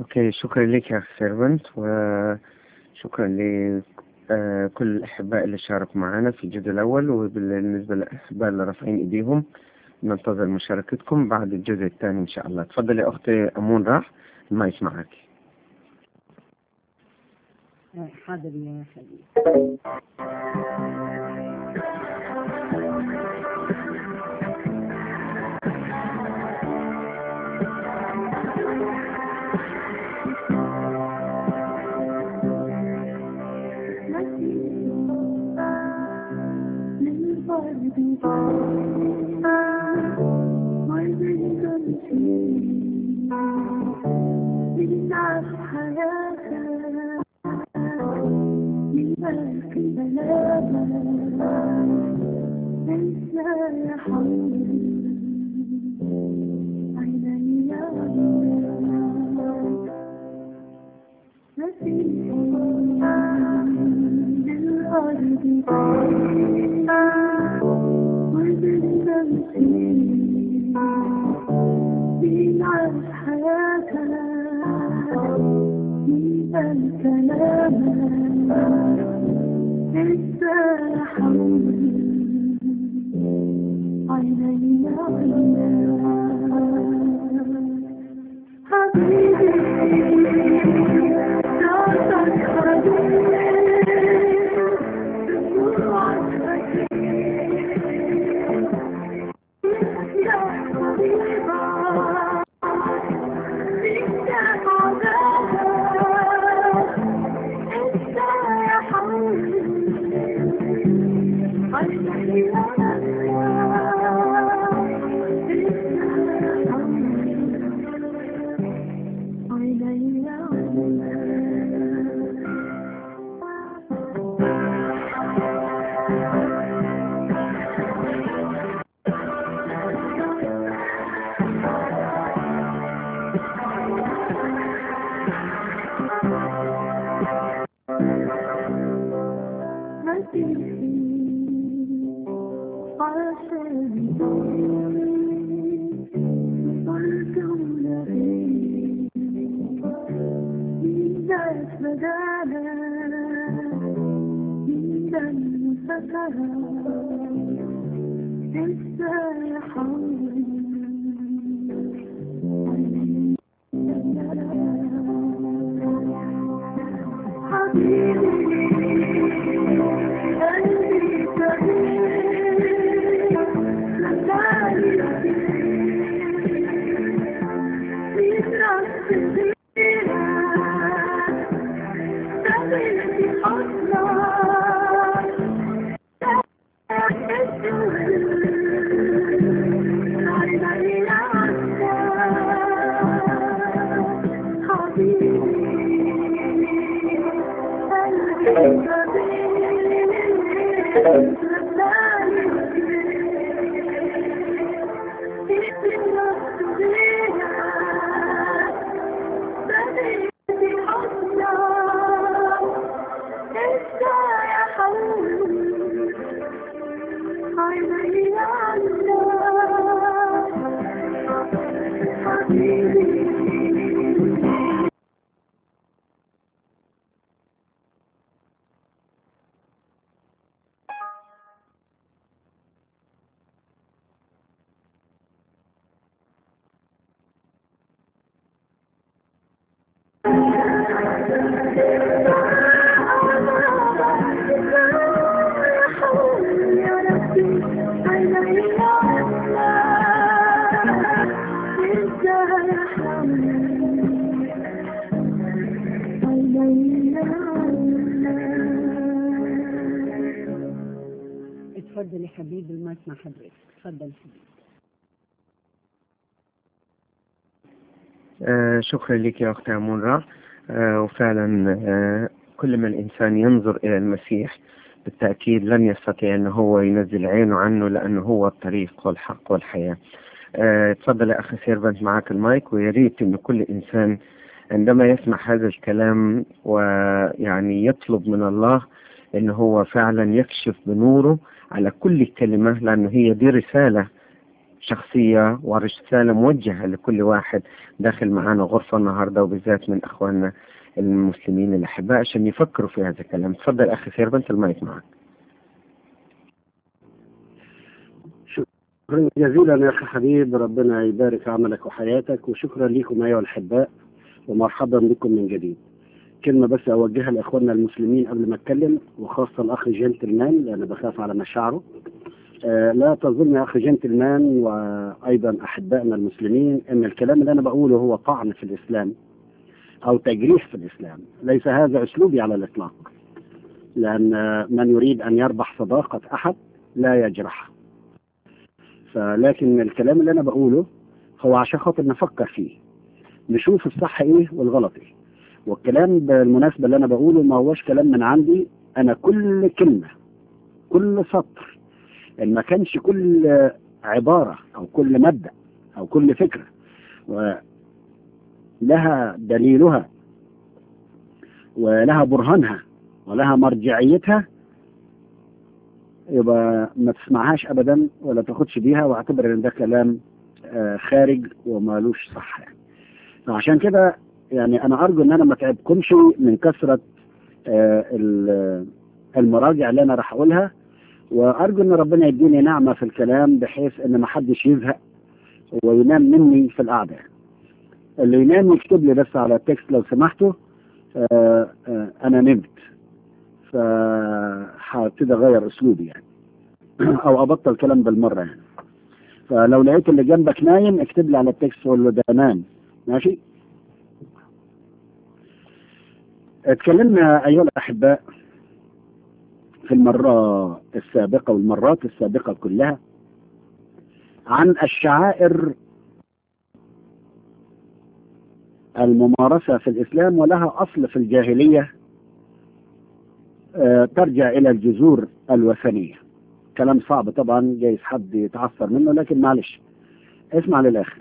اوكي، شكرا لك يا اخي سيرفنت، وشكرا لكل الاحباء اللي شاركوا معنا في الجزء الاول. وبالنسبه للاحباء اللي رافعين ايديهم ننتظر مشاركتكم بعد الجزء الثاني ان شاء الله. تفضل يا اختي امون راح، المايك معك. حاضر يا حبيبي. اتفضل يا حبيبي، المايك مع حضرتك. اتفضل حبيبي. شكرا لك يا اختي امون راح. وفعلا كل ما الانسان ينظر الى المسيح بالتأكيد لن يستطيع أنه هو ينزل عينه عنه، لأنه هو الطريق والحق والحياة. تفضل يا أخي سيرفنت، معك المايك. ويريد أن كل إنسان عندما يسمع هذا الكلام ويعني يطلب من الله أنه هو فعلا يكشف بنوره على كل كلمة، لأنه هي دي رسالة شخصية ورسالة موجهة لكل واحد داخل معانا غرفة النهاردة، وبالذات من أخواننا المسلمين الأحباء، عشان يفكروا في هذا الكلام. تفضل أخي سيربنت، المايك معك. شكرا جزيلا يا أخي حبيب، ربنا يبارك عملك وحياتك، وشكرا لكم أيها الأحباء ومرحبا بكم من جديد. كلمة بس أوجهها لإخواننا المسلمين قبل ما أتكلم، وخاصة الأخ جنتلمان لأن بخاف على مشاعره. لا تظن يا أخي جنتلمان وأيضا أحبائنا المسلمين أن الكلام اللي أنا بقوله هو طعن في الإسلام أو تجريح في الإسلام. ليس هذا أسلوبي على الإطلاق، لأن من يريد أن يربح صداقة أحد لا يجرح. لكن الكلام اللي أنا بقوله هو عشان خاطر نفكر فيه، نشوف الصح إيه والغلط إيه. والكلام بالمناسبة اللي أنا بقوله ما هوش كلام من عندي أنا، كل كلمة كل سطر إن ما كانش كل عبارة أو كل مبدأ أو كل فكرة ولها دليلها ولها برهانها ولها مرجعيتها، يبقى ما تسمعهاش أبدا ولا تاخدش بيها، واعتبر إن ده كلام خارج ومالوش صح يعني. فعشان كده يعني أنا أرجو إن أنا ما تعبكمش من كثرة المراجع اللي أنا راح أقولها، وأرجو إن ربنا يديني نعمة في الكلام بحيث إن ما حدش يزهق وينام مني في القعدة. اللي ينام يكتب لي بس على التكست لو سمحتوا أنا نمت، فهبتدي أغير أسلوبي يعني أو أبطل كلام بالمرة يعني. فلو لقيت اللي جنبك نايم اكتب لي على التكست وقول له ده نام، ماشي؟ اتكلمنا أيها الأحباء في المرة السابقة والمرات السابقة كلها عن الشعائر الممارسة في الإسلام ولها أصل في الجاهلية، ترجع إلى الجذور الوثنية. كلام صعب طبعا، جايز حد يتعثر منه، لكن معلش اسمع للآخر.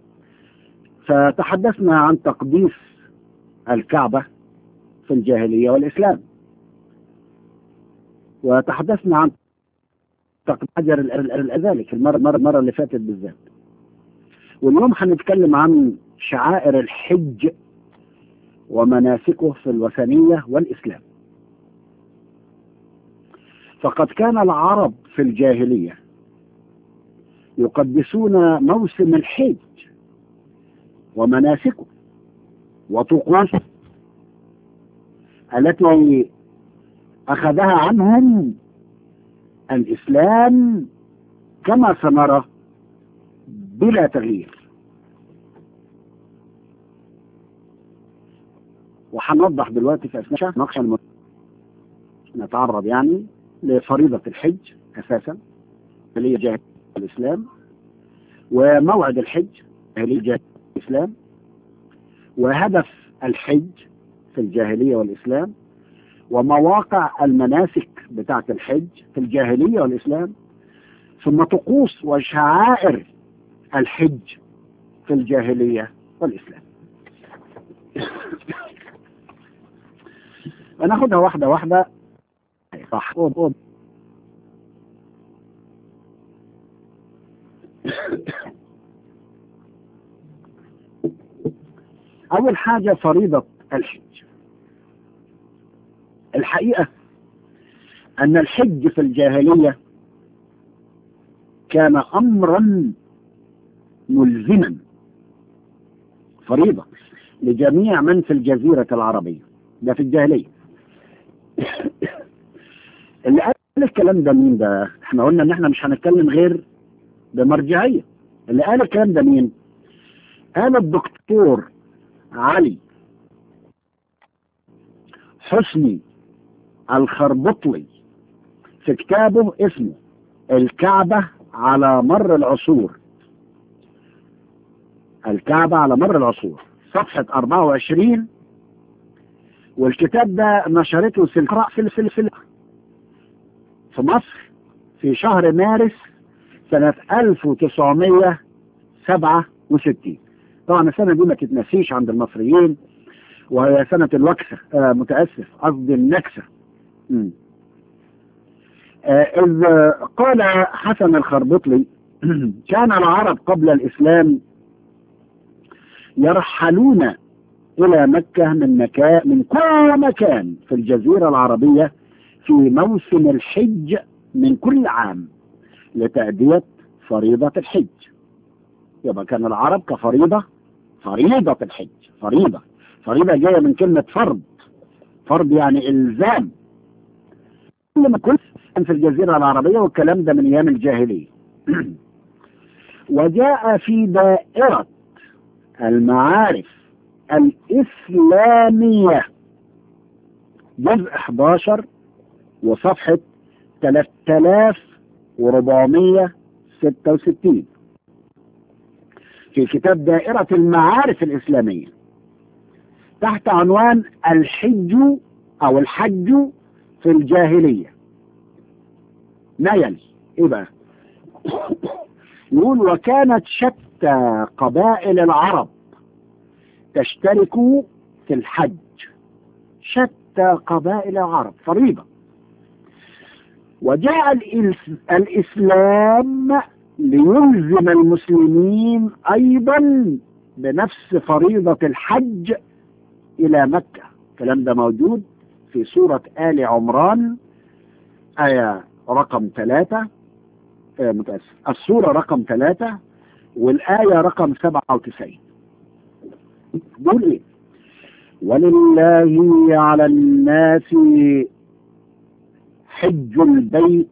فتحدثنا عن تقديس الكعبة في الجاهلية والإسلام، وتحدثنا عن حجر ذلك المرة اللي فاتت بالذات. واليوم هنتكلم عن شعائر الحج ومناسكه في الوثنية والإسلام. فقد كان العرب في الجاهلية يقدسون موسم الحج ومناسكه وطقوسه التي أخذها عنهم الإسلام كما سنرى بلا تغيير. وحنوضح دلوقتي في أثناء نقش نتعرض يعني لفريضة الحج أساسا اللي هي جاهلية الإسلام، وموعد الحج اللي هي جاهلية الإسلام، وهدف الحج في الجاهلية والإسلام، ومواقع المناسك بتاعة الحج في الجاهلية والإسلام، ثم طقوس وشعائر الحج في الجاهلية والإسلام. وناخدها واحدة واحدة. صح. أول حاجة فريضة الحج. الحقيقة أن الحج في الجاهلية كان أمرا ملزما، فريضة لجميع من في الجزيرة العربية، ده في الجاهلية. اللي قال الكلام ده مين ده؟ احنا قلنا ان احنا مش هنتكلم غير بمرجعية. اللي قال الكلام ده مين؟ قال الدكتور علي حسني الخربطلي في كتابه اسمه الكعبة على مر العصور. الكعبة على مر العصور، صفحة 24. والكتاب ده نشرته سلسلة في مصر في شهر مارس سنة 1967. طبعا السنة دي ما تتنسيش عند المصريين، وهي سنة الوكسة، متأسف قصدي النكسة. إذ قال حسن الخربطلي كان العرب قبل الإسلام يرحلون إلى مكة من كل مكان في الجزيرة العربية في موسم الحج من كل عام لتأدية فريضة الحج. يبقى كان العرب كفريضة، فريضة الحج، فريضة جاية من كلمة فرض يعني إلزام. كل في الجزيرة العربية، والكلام ده من أيام الجاهلية. وجاء في دائرة المعارف الإسلامية جزء 11 وصفحة 3466 في كتاب دائرة المعارف الإسلامية تحت عنوان الحج أو الحج في الجاهلية. ما يلي إيه بقى؟ يقول: وكانت شتى قبائل العرب تشترك في الحج. شتى قبائل العرب، فريضة. وجاء الإسلام ليلزم المسلمين أيضا بنفس فريضة الحج إلى مكة. الكلام ده موجود في سورة آل عمران آية رقم 3، السورة رقم 3 والآية رقم 97. بيقول إيه؟ ولله على الناس حج البيت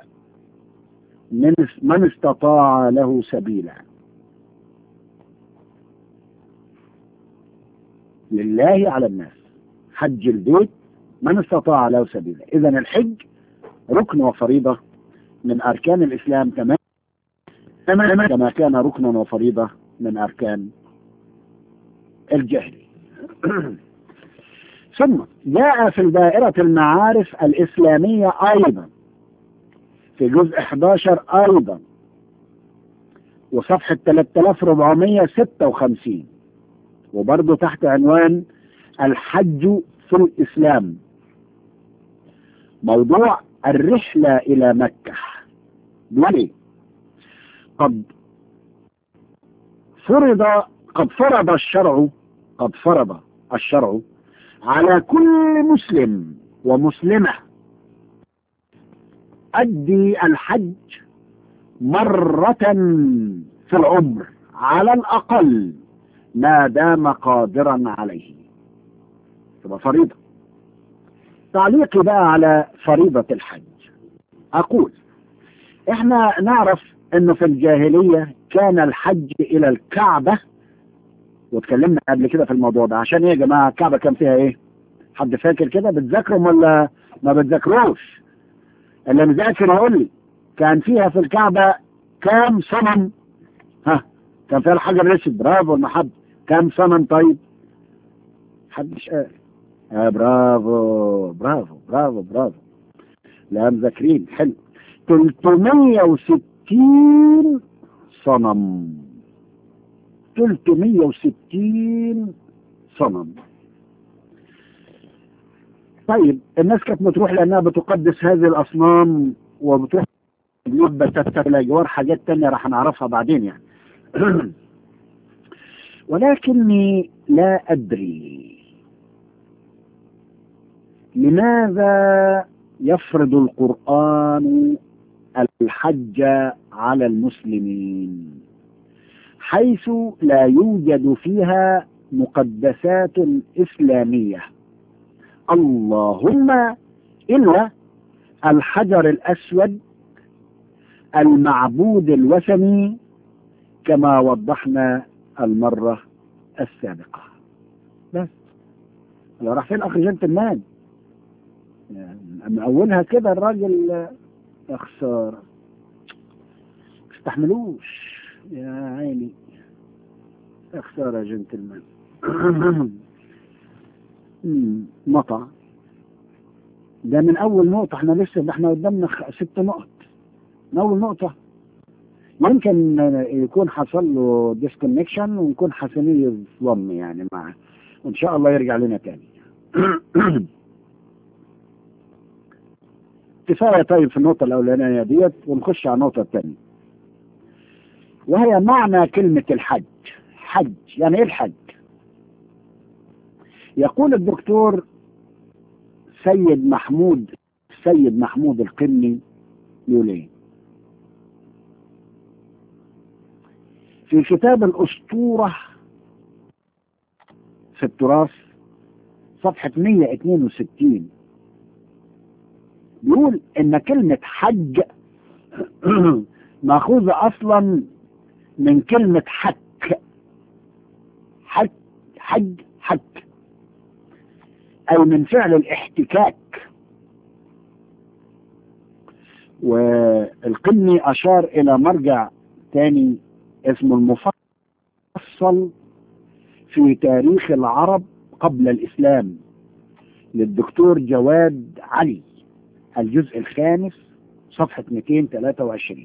من استطاع له سبيلا. لله على الناس حج البيت من استطاع له سبيلا. إذا الحج ركن وفريضة من أركان الإسلام تماما كما كان ركنا وفريضة من أركان الجاهلية. ثم جاء في دائرة المعارف الإسلامية أيضا في جزء 11 أيضا وصفحة 3456 وبرضه تحت عنوان الحج في الإسلام، موضوع الرحلة إلى مكة. بيقول قد فرض الشرع على كل مسلم ومسلمة أدي الحج مرة في العمر على الأقل ما دام قادرا عليه. تبقى فريضة. تعليقي بقى على فريضة الحج، أقول إحنا نعرف إنه في الجاهلية كان الحج إلى الكعبة، واتكلمنا قبل كده في الموضوع ده. عشان إيه يا جماعة؟ الكعبة كان فيها إيه؟ حد فاكر كده؟ بتذاكرهم ولا ما بتذاكروش؟ اللي مذاكر يقول لي كان فيها في الكعبة كام صنم؟ كان فيها الحجر الأسود. برافو المحب. كام صنم طيب؟ محدش قال. برافو برافو برافو برافو. لا مذاكرين، حلو. 360 صنم. 360 صنم. طيب الناس كانت بتروح لأنها بتقدس هذه الأصنام، وبتروح إلى جوار حاجات تانية راح نعرفها بعدين يعني. ولكني لا أدري لماذا يفرض القرآن الحج على المسلمين حيث لا يوجد فيها مقدسات إسلامية، اللهم إلا الحجر الأسود المعبود الوثني كما وضحنا المرة السابقة. بس لو راح فين أخ جنتلمان؟ من أولها كده الراجل يا خسارة استحملوش يا عيني، يا خسارة يا جنتلمان. مطع ده من أول نقطة. احنا لسه احنا قدامنا 6 نقط من أول نقطة. ممكن يكون حصل له ديسكونكشن ونكون حسنية الظن يعني معه، وإن شاء الله يرجع لنا تاني. كفاية طيب في النقطة الأولانية ديت ونخش على النقطة الثانية. وهي معنى كلمة الحج. حج يعني ايه الحج؟ يقول الدكتور سيد محمود القني، يقول ايه في كتاب الأسطورة في التراث صفحة 162، بيقول ان كلمة حج مأخوذة اصلا من كلمة حك. حك اي من فعل الاحتكاك. والقني اشار الى مرجع تاني اسمه المفصل في تاريخ العرب قبل الاسلام للدكتور جواد علي، الجزء الخامس صفحة 223.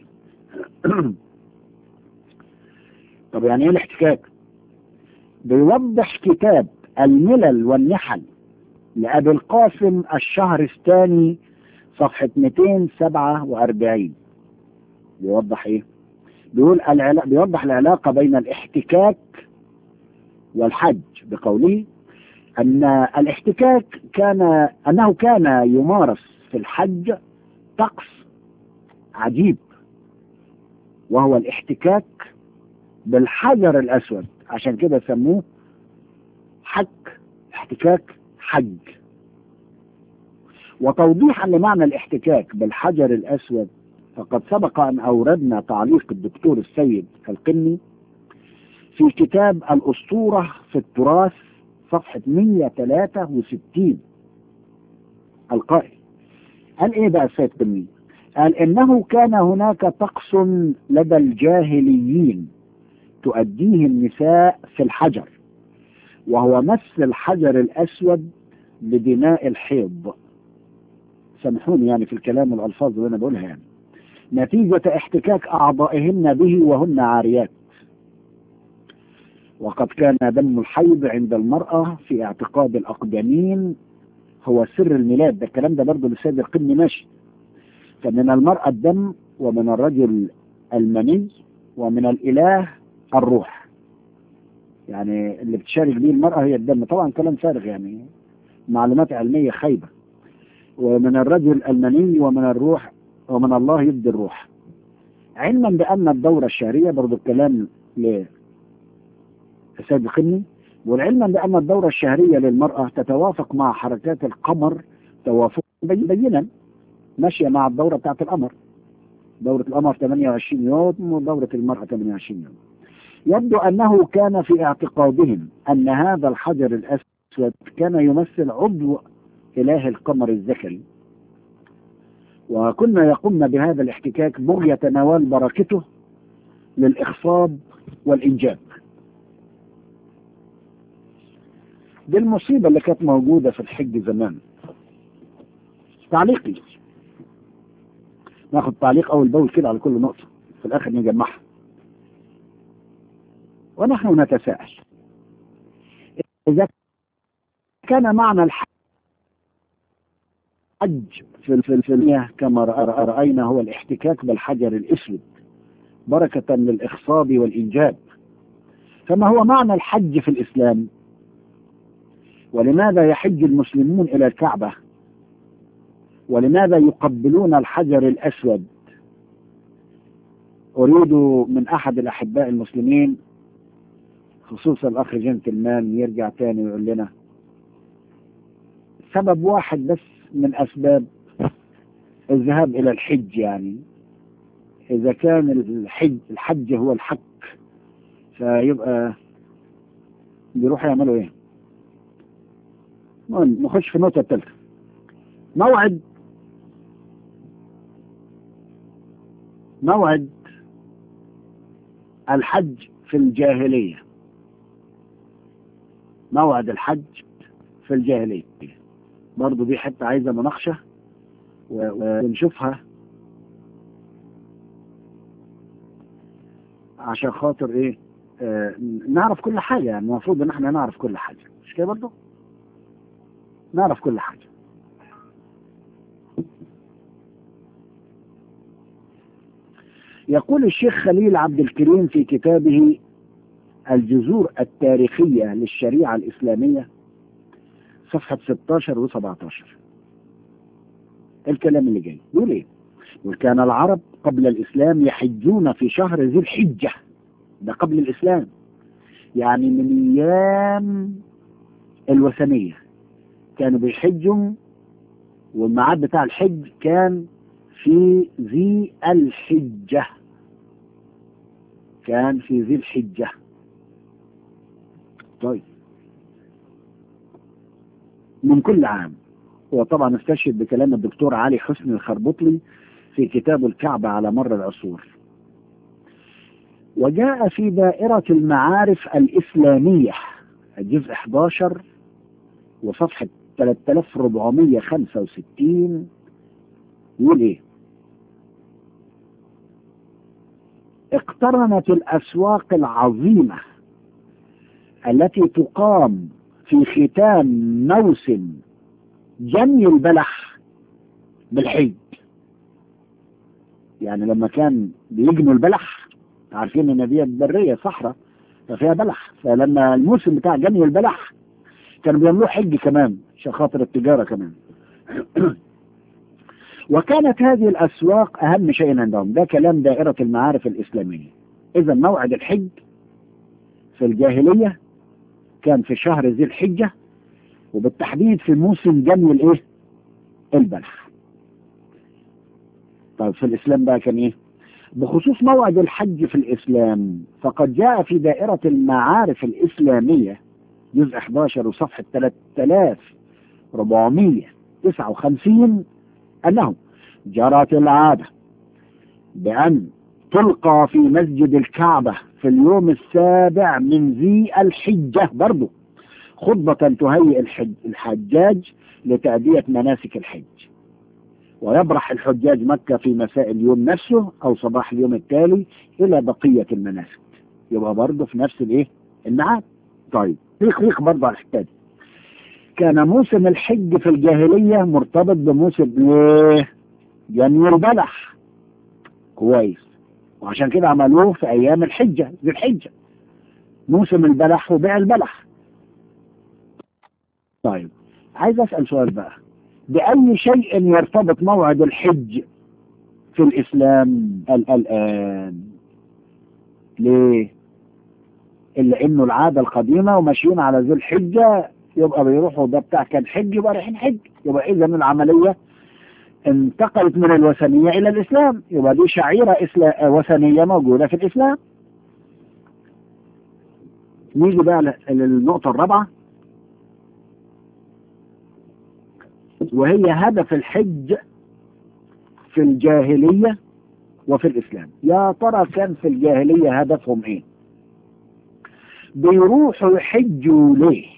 طب يعني ايه الاحتكاك؟ بيوضح كتاب الملل والنحل لأبي القاسم الشهرستاني صفحة 247. بيوضح ايه؟ بيوضح العلاقة بين الاحتكاك والحج بقوله أن الاحتكاك أنه كان يمارس في الحج طقس عجيب، وهو الاحتكاك بالحجر الأسود، عشان كده سموه احتكاك حج. وتوضيحا لمعنى الاحتكاك بالحجر الأسود، فقد سبق أن أوردنا تعليق الدكتور السيد القني في كتاب الأسطورة في التراث صفحة 163 القائل. قال ايه بقى السيد القني؟ قال انه كان هناك طقس لدى الجاهليين تؤديه النساء في الحجر، وهو مس الحجر الأسود بدماء الحيض. سامحوني يعني في الكلام والألفاظ اللي أنا بقولها، يعني نتيجة احتكاك أعضائهن به وهن عاريات. وقد كان دم الحيض عند المرأة في اعتقاد الأقدمين هو سر الميلاد. ده الكلام ده برضه للسيد القني ماشي. فمن المرأة الدم، ومن الرجل المني، ومن الإله الروح. يعني اللي بتشارك به المرأة هي الدم. طبعا كلام فارغ، يعني معلومات علمية خايبة. ومن الرجل المني، ومن الروح، ومن الله يبدي الروح. علما بأن الدورة الشهرية، برضو الكلام لسيد القني، والعلما بأن الدورة الشهرية للمرأة تتوافق مع حركات القمر توافق بينا، ماشية مع الدورة بتاعت القمر. دورة القمر 28 يوم ودورة المرأة 28 يوم. يبدو أنه كان في اعتقادهم أن هذا الحجر الأسود كان يمثل عضو إله القمر الذكري، وكنا يقومن بهذا الاحتكاك بغية نوال بركته للإخصاب والإنجاب. دي المصيبة اللي كانت موجودة في الحج زمان. تعليقي، ناخد تعليق أول بول كده على كل نقطة، في الآخر نجمعها. ونحن نتساءل إذا كان معنى الحج في الفيلمية كما رأينا هو الاحتكاك بالحجر الأسود بركة للإخصاب والإنجاب، فما هو معنى الحج في الإسلام؟ ولماذا يحج المسلمون إلى الكعبة؟ ولماذا يقبلون الحجر الأسود؟ أريد من أحد الأحباء المسلمين خصوصا الأخ جنتلمان يرجع تاني ويقول لنا سبب واحد بس من أسباب الذهاب إلى الحج. يعني إذا كان الحج هو الحك، فيبقى بيروحوا يعملوا إيه؟ نخش في النقطة الثالثة. موعد الحج في الجاهلية. موعد الحج في الجاهلية برضو دي حتة عايزة مناقشة ونشوفها عشان خاطر ايه نعرف كل حاجة. يعني المفروض ان احنا نعرف كل حاجة، مش كده برضو؟ نعرف كل حاجة. يقول الشيخ خليل عبد الكريم في كتابه الجذور التاريخية للشريعة الإسلامية صفحة 16 و17 الكلام اللي جاي يقول ايه؟ يقول كان العرب قبل الإسلام يحجون في شهر ذي الحجة، ده قبل الإسلام، يعني من أيام الوثنية كانوا بيحجوا، والميعاد بتاع الحج كان في ذي الحجة، كان في ذي الحجة. طيب من كل عام. وطبعا استشهد بكلام الدكتور علي حسني الخربطلي في كتابه الكعبة على مر العصور. وجاء في دائرة المعارف الإسلامية الجزء 11 وصفحة 3465 يقول ايه؟ اقترنت الأسواق العظيمة التي تقام في ختام موسم جني البلح بالحج. يعني لما كان بيجنوا البلح، عارفين ان دي برية صحراء ففيها بلح، فلما الموسم بتاع جني البلح كانوا بيعملوه حج كمان عشان خاطر التجارة كمان. وكانت هذه الأسواق أهم شيء عندهم. ده كلام دائرة المعارف الإسلامية. إذا موعد الحج في الجاهلية كان في شهر ذي الحجة، وبالتحديد في موسم جني الايه؟ البلح. طيب في الإسلام بقى كان ايه؟ بخصوص موعد الحج في الإسلام فقد جاء في دائرة المعارف الإسلامية جزء 11 وصفحة 3459 أنه جرت العادة بأن تلقى في مسجد الكعبة في اليوم السابع من ذي الحجة برضو خطبة تهيئ الحجاج لتأدية مناسك الحج، ويبرح الحجاج مكة في مساء اليوم نفسه أو صباح اليوم التالي إلى بقية المناسك. يبقى برضه في نفس الايه؟ الميعاد. طيب فيق برضه على الحتة دي. كان موسم الحج في الجاهلية مرتبط بموسم جني البلح. كويس. وعشان كده عملوه في أيام الحجة ذي الحجة، موسم البلح وبيع البلح. طيب عايز أسأل سؤال بقى، بأي شيء يرتبط موعد الحج في الإسلام الآن؟ ليه؟ إلا إنه العادة القديمة وماشيين على ذي الحجة، يبقى بيروحوا ده بتاع كان حج يبقى رايحين حج، يبقى إذا العملية انتقلت من الوثنية إلى الإسلام، يبقى دي شعيرة وثنية موجودة في الإسلام. نيجي بقى للنقطة الرابعة، وهي هدف الحج في الجاهلية وفي الإسلام. يا ترى كان في الجاهلية هدفهم إيه؟ بيروحوا يحجوا ليه؟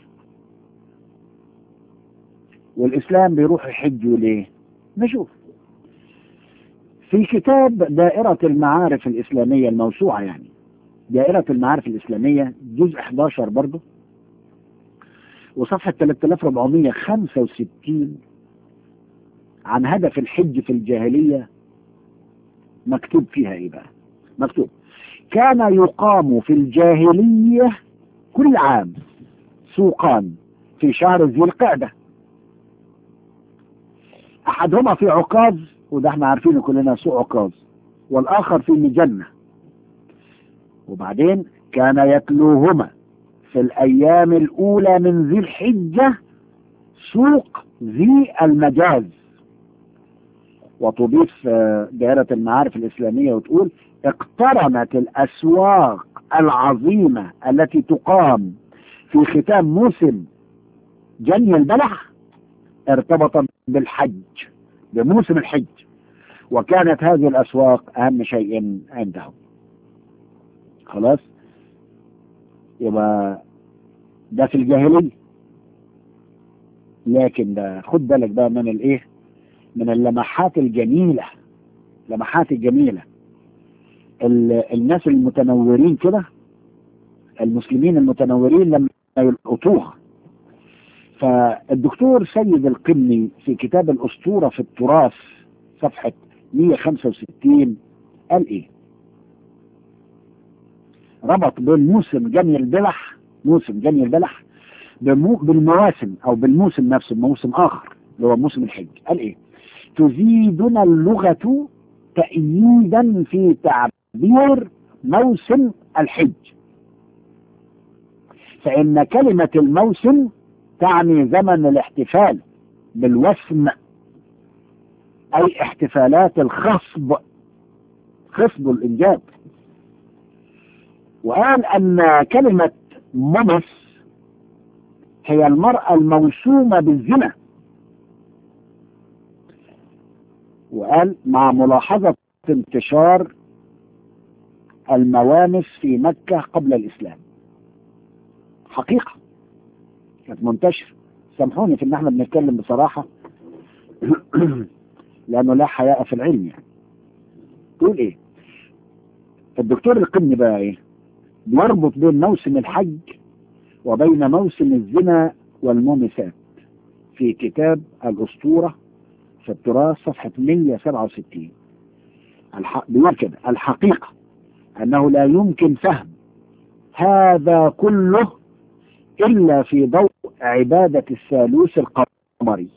والإسلام بيروحوا يحجوا ليه؟ نشوف في كتاب دائرة المعارف الإسلامية الموسوعة، يعني دائرة المعارف الإسلامية جزء 11 برضه وصفحة 3465 عن هدف الحج في الجاهلية. مكتوب فيها ايه بقى؟ مكتوب: كان يقام في الجاهلية كل عام سوقان في شهر ذي القعدة، احدهما في عكاظ، وده احنا عارفينه كلنا سوق عكاظ، والاخر في مجنة. وبعدين كان يتلوهما في الايام الاولى من ذي الحجة سوق ذي المجاز. وتضيف دائرة المعارف الإسلامية وتقول: اقترنت الأسواق العظيمة التي تقام في ختام موسم جني البلح ارتبطت بالحج، بموسم الحج، وكانت هذه الأسواق أهم شيء عندهم. خلاص، يبقى ده في الجاهلية. لكن ده خد بالك بقى من الايه، من اللمحات الجميلة، لمحات الجميلة. الناس المتنورين كده، المسلمين المتنورين لما يلقطوها. فالدكتور سيد القمني في كتاب الأسطورة في التراث صفحة 165 قال ايه؟ ربط بين موسم جني البلح، موسم جني البلح بالمواسم او بالموسم نفسه، موسم اخر اللي هو موسم الحج. قال ايه؟ تزيدنا اللغة تأييدا في تعبير موسم الحج، فإن كلمة الموسم تعني زمن الاحتفال بالوسم، أي احتفالات الخصب، خصب الإنجاب. وقال أن كلمة ممس هي المرأة الموسومة بالزنا. وقال مع ملاحظة انتشار الموانس في مكة قبل الإسلام، حقيقة كانت منتشرة. سامحوني في ان احنا بنتكلم بصراحة لانه لا حياء في العلم يعني. تقول ايه الدكتور القمني بقى؟ ايه بيربط بين موسم الحج وبين موسم الزنا والمومسات في كتاب الأسطورة في التراث صفحة 167. بيقول كده: الحقيقة أنه لا يمكن فهم هذا كله إلا في ضوء عبادة الثالوث القمري،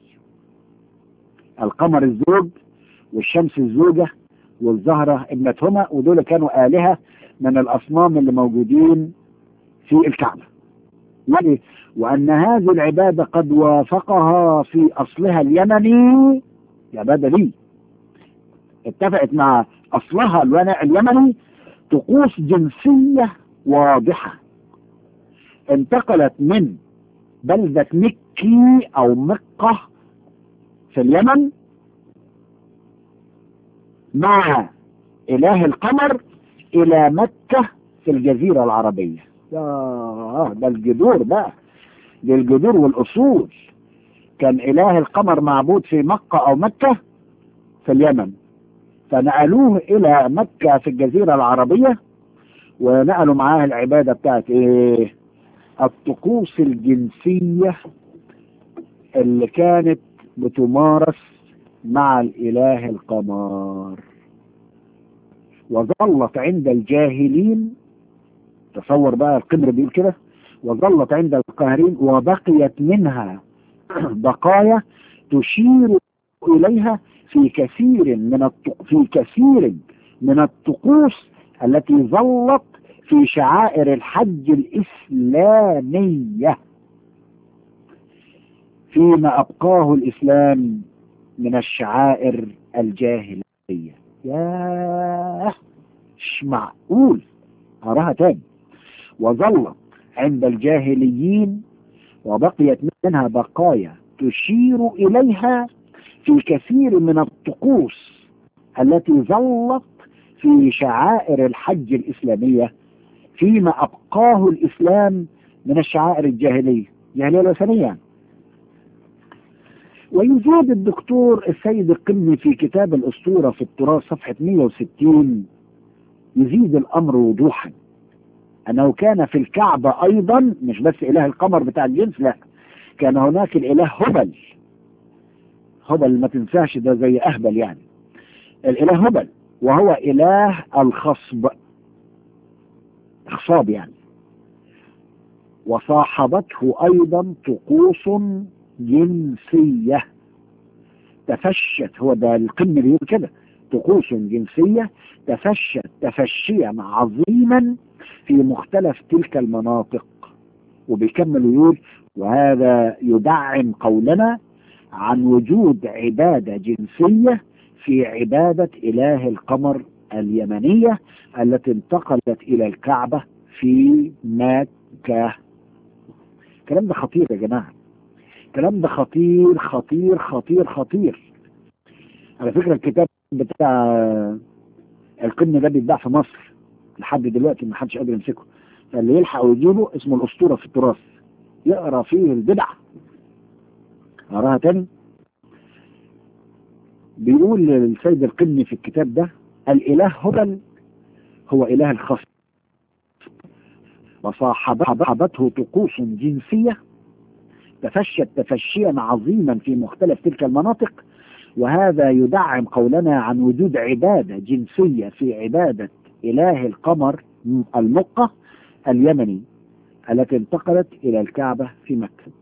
القمر الزوج والشمس الزوجة والزهرة ابنتهما، ودول كانوا آلهة من الأصنام اللي موجودين في الكعبة. يعني وأن هذه العبادة قد وافقها في أصلها اليمني، العبادة دي اتفقت مع أصلها اليمني، طقوس جنسية واضحة انتقلت من بلدة مكي أو مقة في اليمن مع إله القمر إلى مكة في الجزيرة العربية. ده الجذور بقى، دي الجذور والأصول. كان إله القمر معبود في مكة أو مكة في اليمن، فنقلوه إلى مكة في الجزيرة العربية، ونقلوا معاه العبادة بتاعت إيه؟ الطقوس الجنسية اللي كانت بتمارس مع الإله القمر. وظلت عند الجاهلين، تصور بقى القمر بيقول كده، وظلت عند القاهرين وبقيت منها بقايا تشير إليها في كثير من الطقوس التي ظلت في شعائر الحج الإسلامية فيما أبقاه الإسلام من الشعائر الجاهلية. ياه، مش معقول. أراها تاني: وظلت عند الجاهليين وبقيت منها بقايا تشير إليها في كثير من الطقوس التي ظلت في شعائر الحج الإسلامية فيما أبقاه الإسلام من الشعائر الجاهلية، الجاهلية الوثنية. ويزيد الدكتور السيد القمني في كتاب الأسطورة في التراث صفحة 160، يزيد الأمر وضوحا، أنه كان في الكعبة أيضا مش بس إله القمر بتاع الجنس، لا، كان هناك الإله هبل. هبل ما تنساش ده زي أهبل يعني، الإله هبل، وهو إله الخصب، خصاب يعني. وصاحبته أيضا طقوس جنسية تفشت، هو ده القمة بيقول كده، طقوس جنسية تفشت تفشيا عظيما في مختلف تلك المناطق. وبيكمل ويقول: وهذا يدعم قولنا عن وجود عبادة جنسية في عبادة إله القمر اليمنية التي انتقلت إلى الكعبة في مكة. الكلام ده خطير يا جماعة، الكلام ده خطير خطير خطير خطير. على فكرة الكتاب بتاع القمة ده بيتباع في مصر لحد دلوقتي، ما حدش قادر يمسكه، فاللي يلحق ويجيبه اسمه الأسطورة في التراث، يقرأ فيه البدع. أراها تاني. بيقول السيد القمي في الكتاب ده: الإله هبل هو إله الخصب، وصاحبته طقوس جنسية تفشت تفشيا عظيما في مختلف تلك المناطق. وهذا يدعم قولنا عن وجود عبادة جنسية في عبادة إله القمر المقة اليمني التي انتقلت إلى الكعبة في مكة.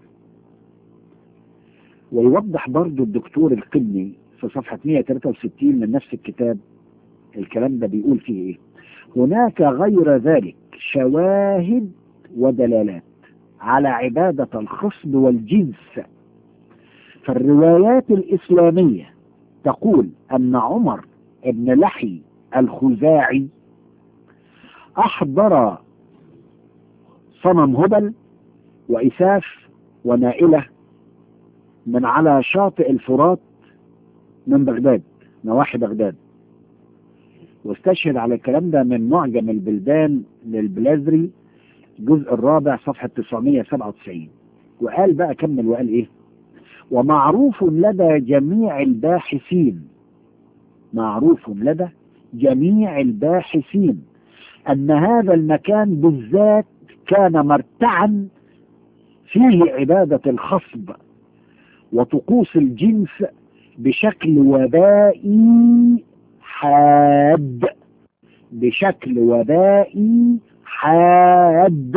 ويوضح برضو الدكتور القبني في صفحة 163 من نفس الكتاب الكلام ده بيقول فيه ايه: هناك غير ذلك شواهد ودلالات على عبادة الخصب والجنس. فالروايات الإسلامية تقول أن عمر بن لحي الخزاعي أحضر صنم هبل وإساف ونائلة من على شاطئ الفرات من بغداد، نواحي بغداد. واستشهد على الكلام ده من معجم البلدان للبلازري الجزء الرابع صفحة 997. وقال بقى كمل وقال ايه: ومعروف لدى جميع الباحثين، معروف لدى جميع الباحثين أن هذا المكان بالذات كان مرتعا فيه عبادة الخصب وطقوس الجنس بشكل وبائي حاد، بشكل وبائي حاد.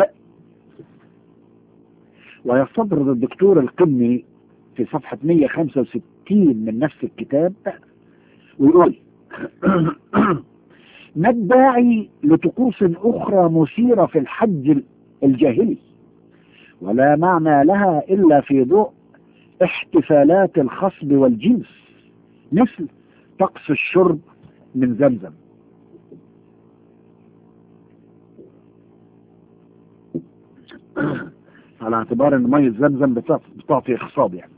ويستطرد الدكتور القبني في صفحة 165 من نفس الكتاب ويقول: ما الداعي لطقوس أخرى مثيرة في الحج الجاهلي ولا معنى لها إلا في ضوء احتفالات الخصب والجنس مثل طقس الشرب من زمزم. على اعتبار ان مية زمزم بتعطي اخصاب يعني.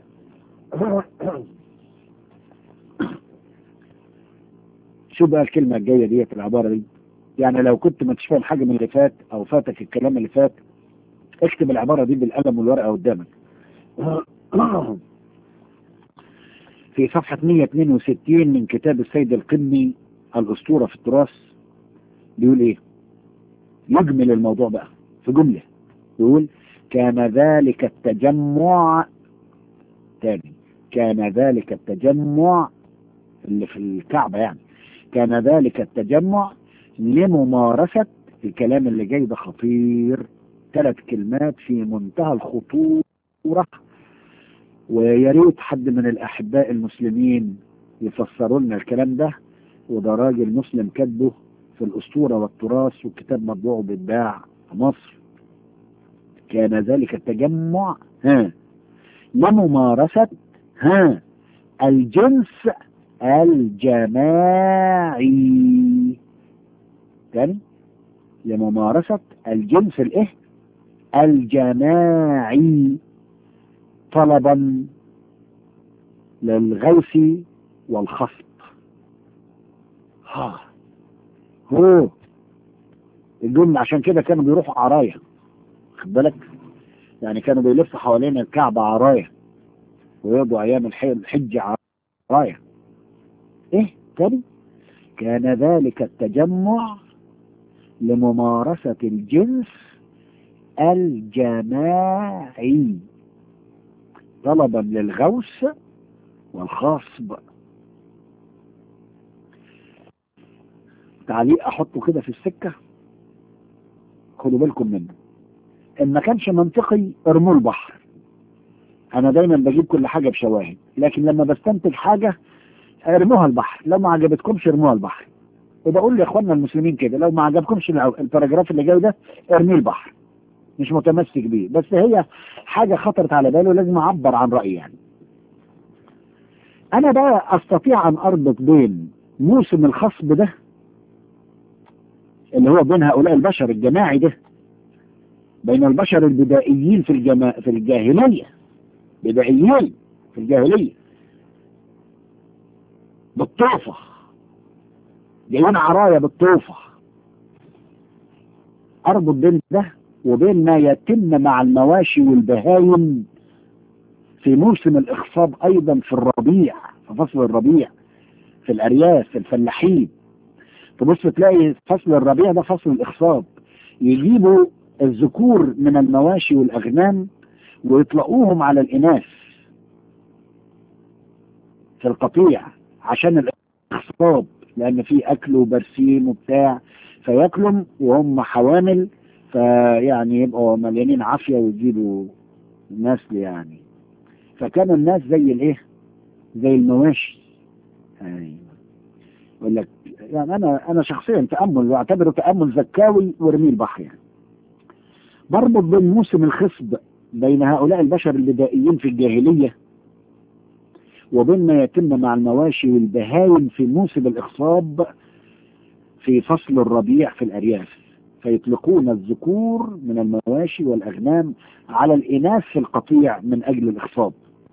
شو بقى الكلمة الجاية دي في العبارة دي؟ يعني لو كنت ما تشفهم حاجة من اللي فات او فاتك الكلام اللي فات، اكتب العبارة دي بالقلم والورقة قدامك. في صفحة 162 من كتاب السيد القبني الأسطورة في التراث بيقول ايه؟ يجمل الموضوع بقى في جملة، يقول: كان ذلك التجمع تاني، كان ذلك التجمع اللي في الكعبة يعني، كان ذلك التجمع لممارسة، الكلام اللي جاي ده خطير، 3 كلمات في منتهى الخطورة، ويا ريت حد من الأحباء المسلمين يفسروا لنا الكلام ده. وده راجل مسلم كاتبه في الأسطورة والتراث، والكتاب مطبوع وبيتباع في مصر. كان ذلك التجمع لممارسة الجنس الجماعي، تاني، لممارسة الجنس الجماعي طلبا للغوث والخصب. هو الجملة عشان كده كانوا بيروحوا عراية، خد بالك، يعني كانوا بيلفوا حوالين الكعبة عراية ويقضوا أيام الحج عراية. إيه تاني؟ كان ذلك التجمع لممارسة الجنس الجماعي طلبا للغوث والخصب. تعليق أحطه كده في السكة، خدوا بالكم منه. إن ما كانش منطقي ارموا البحر. أنا دايما بجيب كل حاجة بشواهد، لكن لما بستنتج حاجة ارموها البحر، لو ما عجبتكمش ارموها البحر. وبقول لإخواننا المسلمين كده: لو ما عجبكمش الباراجراف اللي جاي ده ارميه البحر، مش متمسك بيه، بس هي حاجة خطرت على باله لازم أعبر عن رأيي يعني. أنا بقى أستطيع أن أربط بين موسم الخصب ده اللي هو بين هؤلاء البشر الجماعي ده، بين البشر البدائيين في الجاهلية، بدائيين في الجاهلية بالطوفة، جايين عراية بالطوفة، أربط بين ده وبين ما يتم مع المواشي والبهايم في موسم الإخصاب أيضا في الربيع، في فصل الربيع، في الأرياف، في الفلاحين. تبص تلاقي فصل الربيع ده فصل الإخصاب، يجيبوا الذكور من المواشي والأغنام ويطلقوهم على الإناث في القطيع عشان الإخصاب، لأن في أكل وبرسيم وبتاع، فياكلهم وهم حوامل، فيعني يبقوا مليانين عافية ويجيبوا نسل يعني. فكانوا الناس زي الايه، زي المواشي. ايوه، يقول لك يعني انا شخصيا تامل، واعتبره تامل زكاوي ورمي البحر يعني. بربط بين موسم الخصب بين هؤلاء البشر البدائيين في الجاهلية وبين ما يتم مع المواشي والبهايم في موسم الإخصاب في فصل الربيع في الأرياف، فيطلقون الذكور من المواشي والأغنام على الإناث في القطيع من أجل الإخصاب.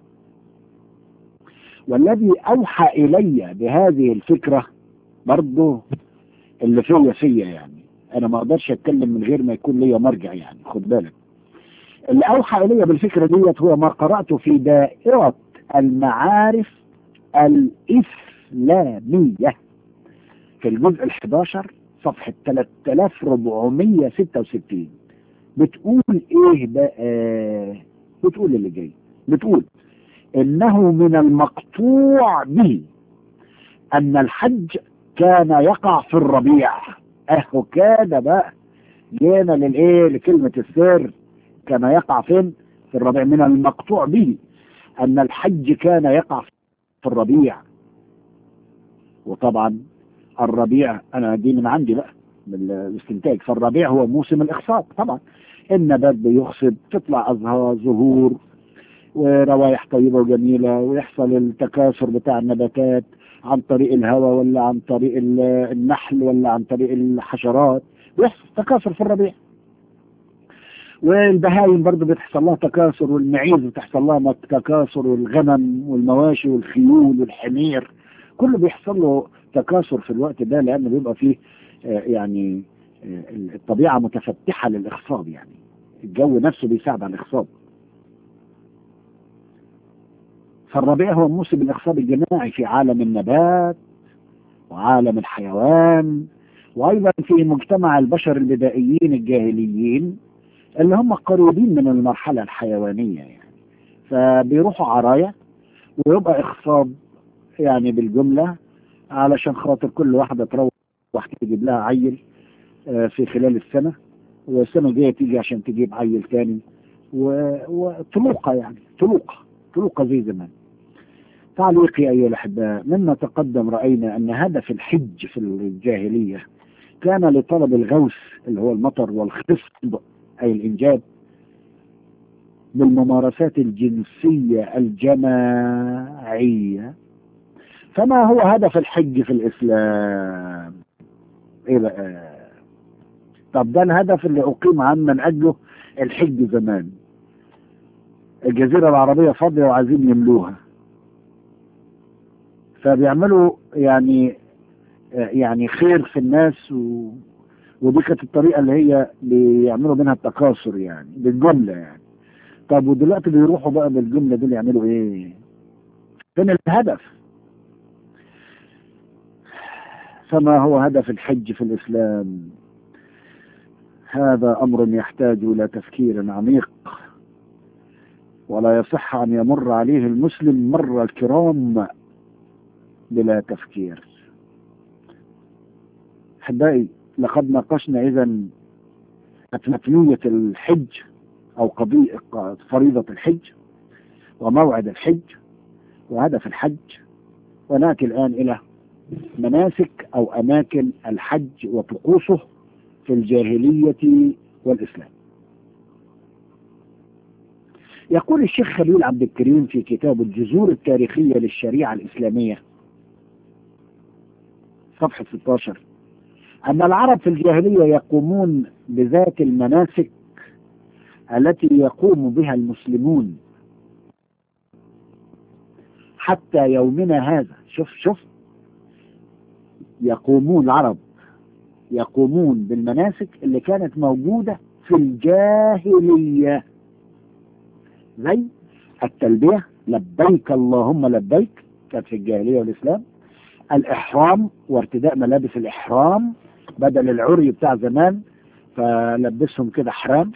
والذي أوحى إلي بهذه الفكرة برضه اللي فيا يعني، أنا ما أقدرش أتكلم من غير ما يكون لي مرجع يعني، خد بالك. اللي أوحى إلي بالفكرة ديت هو ما قرأته في دائرة المعارف الإسلامية في الجزء 11 صفحة 3466. بتقول إيه بقى؟ بتقول اللي جاي، بتقول إنه من المقطوع به أن الحج كان يقع في الربيع. أهو كان بقى، جينا للإيه، لكلمة السر، كان يقع فين؟ في الربيع. من المقطوع به أن الحج كان يقع في الربيع. وطبعا الربيع أنا دي من عندي بقى بالاستنتاج، فالربيع هو موسم الإخصاب. طبعا النبات بيخصب، تطلع أزهار زهور وروايح طيبة وجميلة، ويحصل التكاثر بتاع النباتات عن طريق الهواء ولا عن طريق النحل ولا عن طريق الحشرات، بيحصل تكاثر في الربيع. والبهايم برضه بتحصل لها تكاثر، والمعيز بتحصل لها تكاثر، والغنم والمواشي والخيول والحمير، كله بيحصل له تكاثر في الوقت ده، لأنه بيبقى فيه يعني الطبيعة متفتحة للإخصاب، يعني الجو نفسه بيساعد على الإخصاب. فالربيع هو موسم الإخصاب الجماعي في عالم النبات وعالم الحيوان، وأيضا في مجتمع البشر البدائيين الجاهليين اللي هم قريبين من المرحلة الحيوانية يعني. فبيروحوا عرايا ويبقى إخصاب يعني بالجملة، علشان خاطر كل واحدة تروح تجيب لها عيل في خلال السنة، والسنة الجاية تيجي عشان تجيب عيل تاني، وطلوقة يعني، طلوقة زي زمان. تعليقي أيها الأحباء، مما تقدم رأينا أن هدف الحج في الجاهلية كان لطلب الغوث اللي هو المطر، والخصب أي الإنجاب، بالممارسات الجنسية الجماعية. فما هو هدف الحج في الإسلام؟ إيه بقى؟ طب ده الهدف اللي أقيم من أجله الحج زمان. الجزيرة العربية فاضية وعايزين يملوها، فبيعملوا يعني خير في الناس، ودي كانت الطريقة اللي هي بيعملوا منها التكاثر يعني بالجملة يعني. طب ودلوقتي بيروحوا بقى بالجملة دول يعملوا ايه؟ فين الهدف؟ فما هو هدف الحج في الإسلام؟ هذا أمر يحتاج إلى تفكير عميق، ولا يصح أن يمر عليه المسلم مر الكرام بلا تفكير. أحبائي، لقد ناقشنا إذن أتمتنية الحج أو قضية فريضة الحج وموعد الحج وهدف الحج، ونأتي الآن إلى مناسك أو أماكن الحج وطقوسه في الجاهلية والإسلام. يقول الشيخ خليل عبد الكريم في كتاب الجذور التاريخية للشريعة الإسلامية صفحة 16 أن العرب في الجاهلية يقومون بذات المناسك التي يقوم بها المسلمون حتى يومنا هذا. شوف يقومون العرب يقومون بالمناسك اللي كانت موجودة في الجاهلية، زي التلبية، لبيك اللهم لبيك، كانت في الجاهلية والإسلام. الإحرام وارتداء ملابس الإحرام بدل العري بتاع زمان، فلبسهم كده حرام.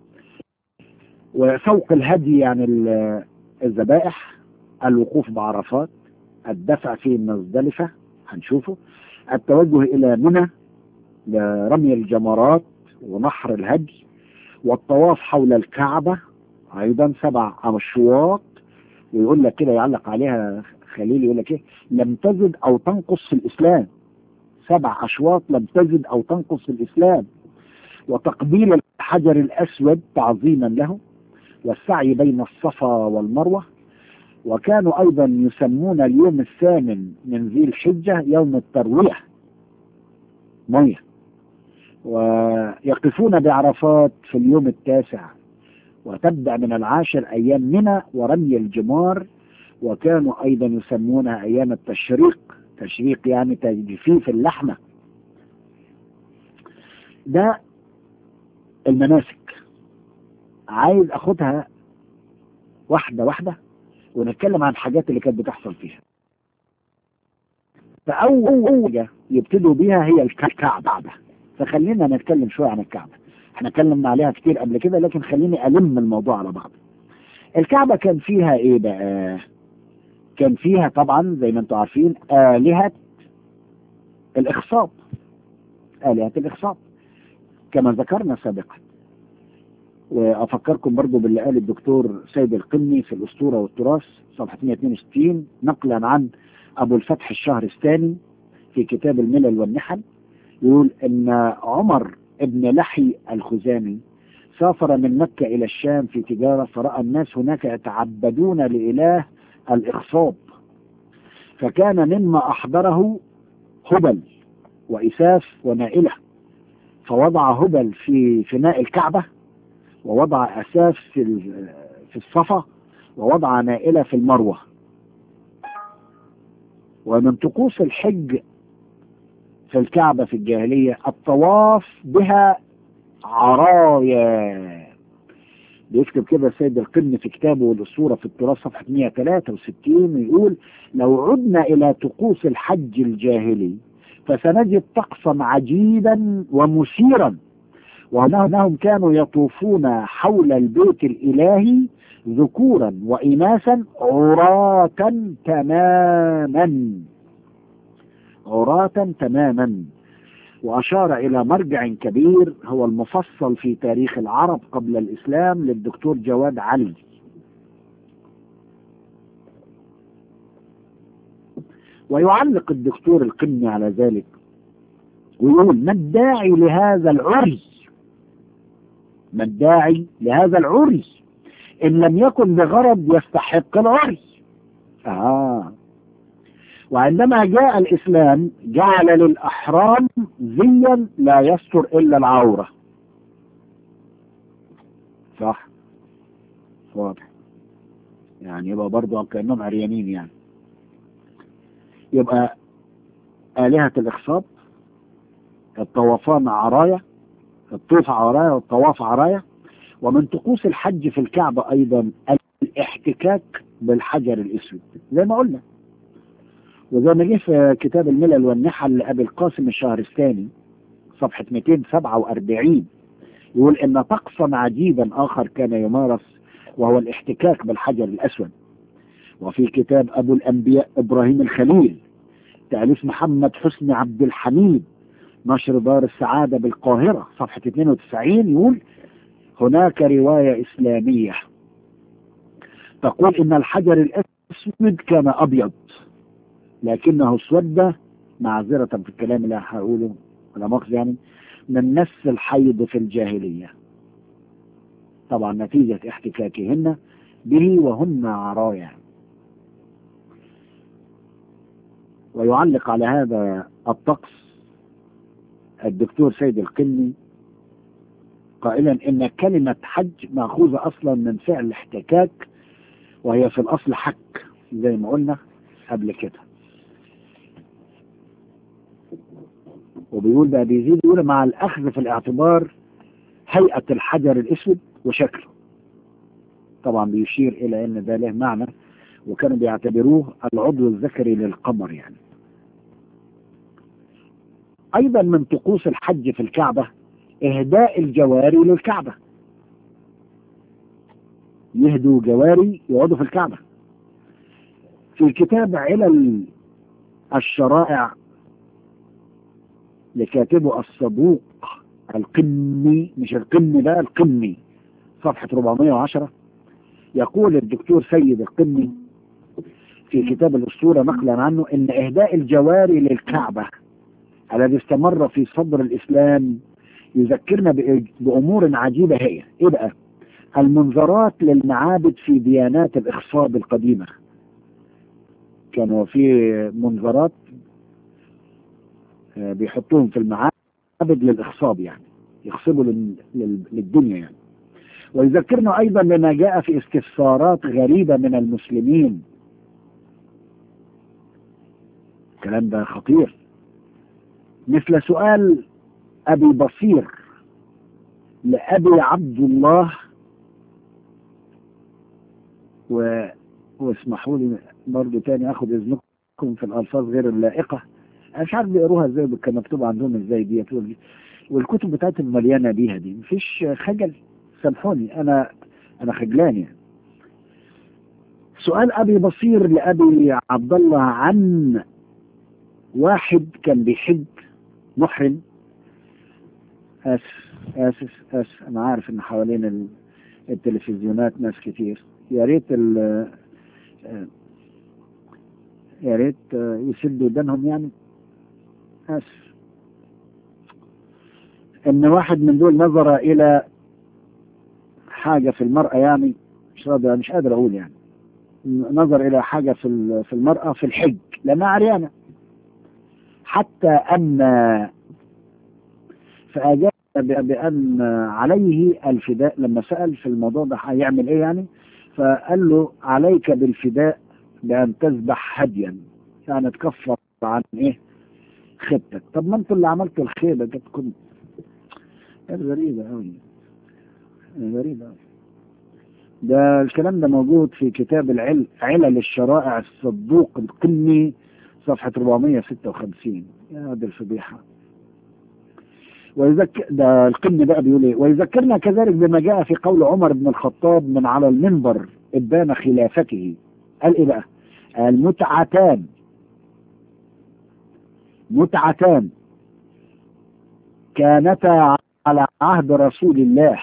وسوق الهدي يعني الذبائح، الوقوف بعرفات، الدفع في مزدلفة هنشوفه، التوجه إلى منى لرمي الجمرات ونحر الهدي والطواف حول الكعبة أيضا 7 أشواط. ويقول لك كده، يعلق عليها خليل يقول لك إيه: لم تزد أو تنقص في الإسلام. 7 أشواط لم تزد أو تنقص في الإسلام. وتقبيل الحجر الأسود تعظيما له، والسعي بين الصفا والمروة. وكانوا أيضا يسمون اليوم الثامن من ذي الحجة يوم التروية مية. ويقفون بعرفات في اليوم التاسع، وتبدأ من 10 أيام منى ورمي الجمار. وكانوا أيضا يسمونها أيام التشريق. تشريق يعني تجفيف اللحمة. ده المناسك. عايز أخدها واحدة واحدة ونتكلم عن الحاجات اللي كانت بتحصل فيها. فأول حاجة يبتدوا بيها هي الكعبة. فخلينا نتكلم شوية عن الكعبة. احنا اتكلمنا عليها كتير قبل كده، لكن خليني ألم الموضوع على بعض. الكعبة كان فيها ايه بقى؟ كان فيها طبعا زي ما انتم عارفين آلهة الإخصاب. آلهة الإخصاب كما ذكرنا سابقا. وأفكركم برضو باللي قال الدكتور سيد القمي في الأسطورة والتراث صفحة 162 نقلا عن أبو الفتح الشهرستاني في كتاب الملل والنحل. يقول إن عمر ابن لحي الخزامي سافر من مكة إلى الشام في تجارة، فرأى الناس هناك يتعبدون لإله الإخصاب، فكان مما أحضره هبل وإساف ونائلة، فوضع هبل في فناء الكعبة، ووضع أساف في الصفا، ووضع نائلة في المروة. ومن طقوس الحج في الكعبة في الجاهلية الطواف بها عرايا. بيكتب كده السيد القمي في كتابه الأسطورة في التراث صفحة 163 ويقول: لو عدنا إلى طقوس الحج الجاهلي فسنجد طقسا عجيبا ومثيرا، وأنهم كانوا يطوفون حول البيت الإلهي ذكورا وإناثا عراة تماما. عراة تماما. وأشار إلى مرجع كبير هو المفصل في تاريخ العرب قبل الإسلام للدكتور جواد علي. ويعلق الدكتور القمي على ذلك ويقول: ما الداعي لهذا العري؟ ما الداعي لهذا العري إن لم يكن بغرض يستحق العري؟ وعندما جاء الإسلام جعل للأحرام زيا لا يستر إلا العورة. صح، واضح. يعني يبقى برضو كأنهم عريانين. يعني يبقى آلهة الإخصاب، الطوافان عرايا، الطوف عرايا والطواف عرايا. ومن طقوس الحج في الكعبة أيضا الاحتكاك بالحجر الأسود زي ما قلنا. وزي ما جه في كتاب الملل والنحل لأبي القاسم الشهرستاني صفحة 247 يقول إن طقسا عجيبا آخر كان يمارس وهو الاحتكاك بالحجر الأسود. وفي كتاب أبو الأنبياء إبراهيم الخليل تأليف محمد حسني عبد الحميد نشر دار السعادة بالقاهرة صفحة 92 يقول: هناك رواية إسلامية تقول إن الحجر الأسود كان أبيض لكنه اسود، معذرة في الكلام اللي هقوله ولا مؤاخذة، يعني من نس الحيض في الجاهلية، طبعا نتيجة احتكاكهن به وهن عرايا. ويعلق على هذا الطقس الدكتور سيد القمي قائلا إن كلمة حج مأخوذة أصلا من فعل الاحتكاك، وهي في الأصل حك زي ما قلنا قبل كده. وبيقول بقى بيزيد يقول: مع الأخذ في الاعتبار هيئة الحجر الأسود وشكله. طبعا بيشير إلى أن ده له معنى، وكانوا بيعتبروه العضو الذكري للقمر. يعني أيضا من طقوس الحج في الكعبة إهداء الجواري للكعبة. يهدوا جواري يقعدوا في الكعبة. في كتاب علل الشرائع لكاتبه الصدوق القمي، مش القمي ده، القمي، صفحة 410. يقول الدكتور سيد القمي في كتاب الأسطورة نقلا عنه إن إهداء الجواري للكعبة الذي استمر في صدر الإسلام يذكرنا بأمور عجيبة. هي إيه بقى؟ المنظرات للمعابد في ديانات الإخصاب القديمة. كانوا في منظرات بيحطوهم في المعابد للإخصاب، يعني يخصبوا للدنيا يعني. ويذكرنا أيضا بما جاء في استفسارات غريبة من المسلمين. الكلام ده خطير، مثل سؤال أبي بصير لأبي عبد الله واسمحوا لي برضه تاني أخذ إذنكم في الألفاظ غير اللائقة. أنا مش عارف بيقروها إزاي، كان مكتوب عندهم إزاي ديت، والكتب بتاعتهم مليانة بيها دي. مفيش خجل، سامحوني، أنا خجلان يعني. سؤال أبي بصير لأبي عبد الله عن واحد كان بيحج محرم. آسف أنا عارف إن حوالين التلفزيونات ناس كتير. يا ريت يسدوا ودانهم يعني. آسف. إن واحد من دول نظر إلى حاجة في المرأة، يعني مش قادر أقول يعني، نظر إلى حاجة في المرأة في الحج لما عريانة، حتى أن فأجاب بأن عليه الفداء. لما سأل في الموضوع ده هيعمل إيه يعني، فقال له عليك بالفداء بأن تذبح هديا، يعني تكفر عن إيه؟ خيبتك. طب ما أنتوا اللي عملتوا الخيبة ده، كنت غريبة أوي، غريبة أوي. ده الكلام ده موجود في كتاب علل الشرائع الصدوق القمي صفحة 456. يا هذه الفضيحة. ده القمي بقى بيقول ايه؟ ويذكرنا كذلك بما جاء في قول عمر بن الخطاب من على المنبر ابان خلافته. قال ايه بقى؟ متعتان كانتا على عهد رسول الله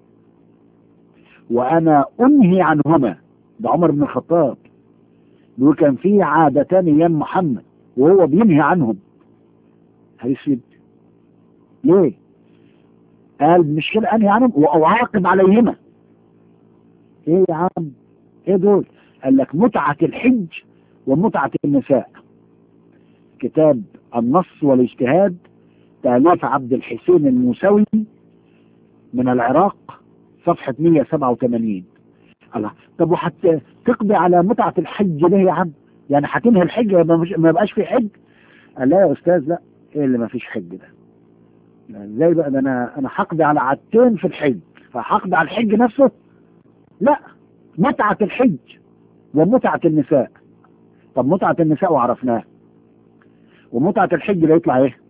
وانا انهي عنهما. ده عمر بن الخطاب بيقول كان في عادتان ايام محمد وهو بينهي عنهم. هيسيب ليه؟ قال مش كده انهي عنهم واعاقب عليهما. ايه يا عم؟ ايه دول؟ قال لك متعة الحج ومتعة النساء. كتاب النص والاجتهاد تأليف عبد الحسين الموسوي من العراق صفحة 187. الله، طب وحتى تقضي على متعة الحج ليه يا عم؟ يعني هتنهي الحج ما يبقاش في حج؟ قال لا يا استاذ، لا. ايه اللي ما فيش حج ده؟ ازاي بقى؟ ده انا هقضي على عادتين في الحج، فهقضي على الحج نفسه؟ لا، متعة الحج ومتعة النساء. طب متعة النساء وعرفناها، ومتعة الحج ده يطلع ايه؟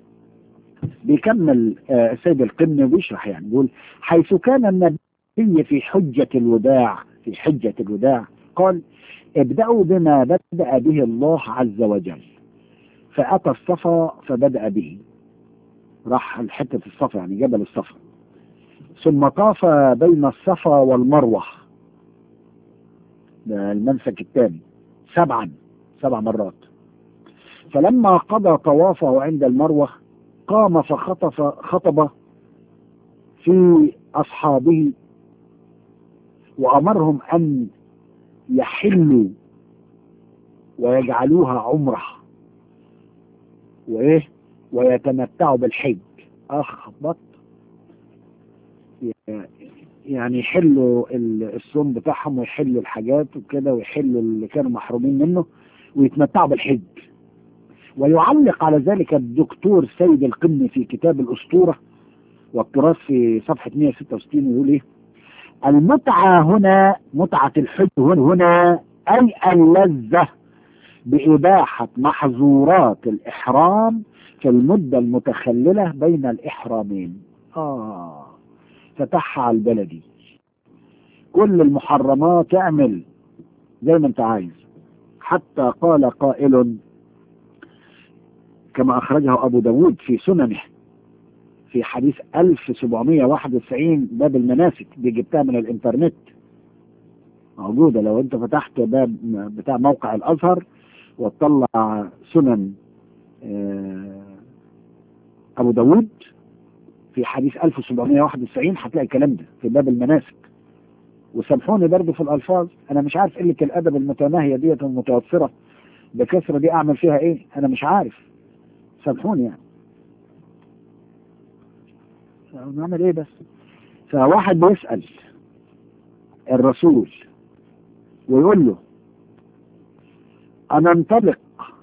بيكمل السيد القمي وبيشرح، يعني بيقول حيث كان النبي في حجة الوداع قال ابدأوا بما بدأ به الله عز وجل، فأتى الصفا فبدأ به، راح حتة الصفا يعني جبل الصفا، ثم طاف بين الصفا والمروة، ده المنسك الثاني 7 مرات. فلما قضى طوافه عند المروة قام خطب في أصحابه وأمرهم أن يحلوا ويجعلوها عمره ويتمتعوا بالحج. أخبط يعني يحلوا الصوم بتاعهم ويحلوا الحاجات وكده ويحلوا اللي كانوا محرومين منه ويتمتعوا بالحج. ويعلق على ذلك الدكتور سيد القمي في كتاب الأسطورة والتراث في صفحة 166 ويقول ايه؟ المتعة هنا، متعة الحج هنا أي اللذة بإباحة محظورات الإحرام في المدة المتخللة بين الإحرامين. فتحها على البلدي، كل المحرمات اعمل زي ما انت عايز. حتى قال قائل كما أخرجه أبو داود في سننه في حديث 1791 باب المناسك، دي جبتها من الإنترنت موجودة. لو أنت فتحت باب بتاع موقع الأزهر وتطلع سنن أبو داود في حديث 1791 هتلاقي الكلام ده في باب المناسك. وسامحوني برضه في الألفاظ، أنا مش عارف قلة الأدب المتناهية ديت المتوفرة بكثرة دي أعمل فيها إيه، أنا مش عارف، سامحوني يعني نعمل إيه بس. فواحد بيسأل الرسول ويقول له أنا انطلق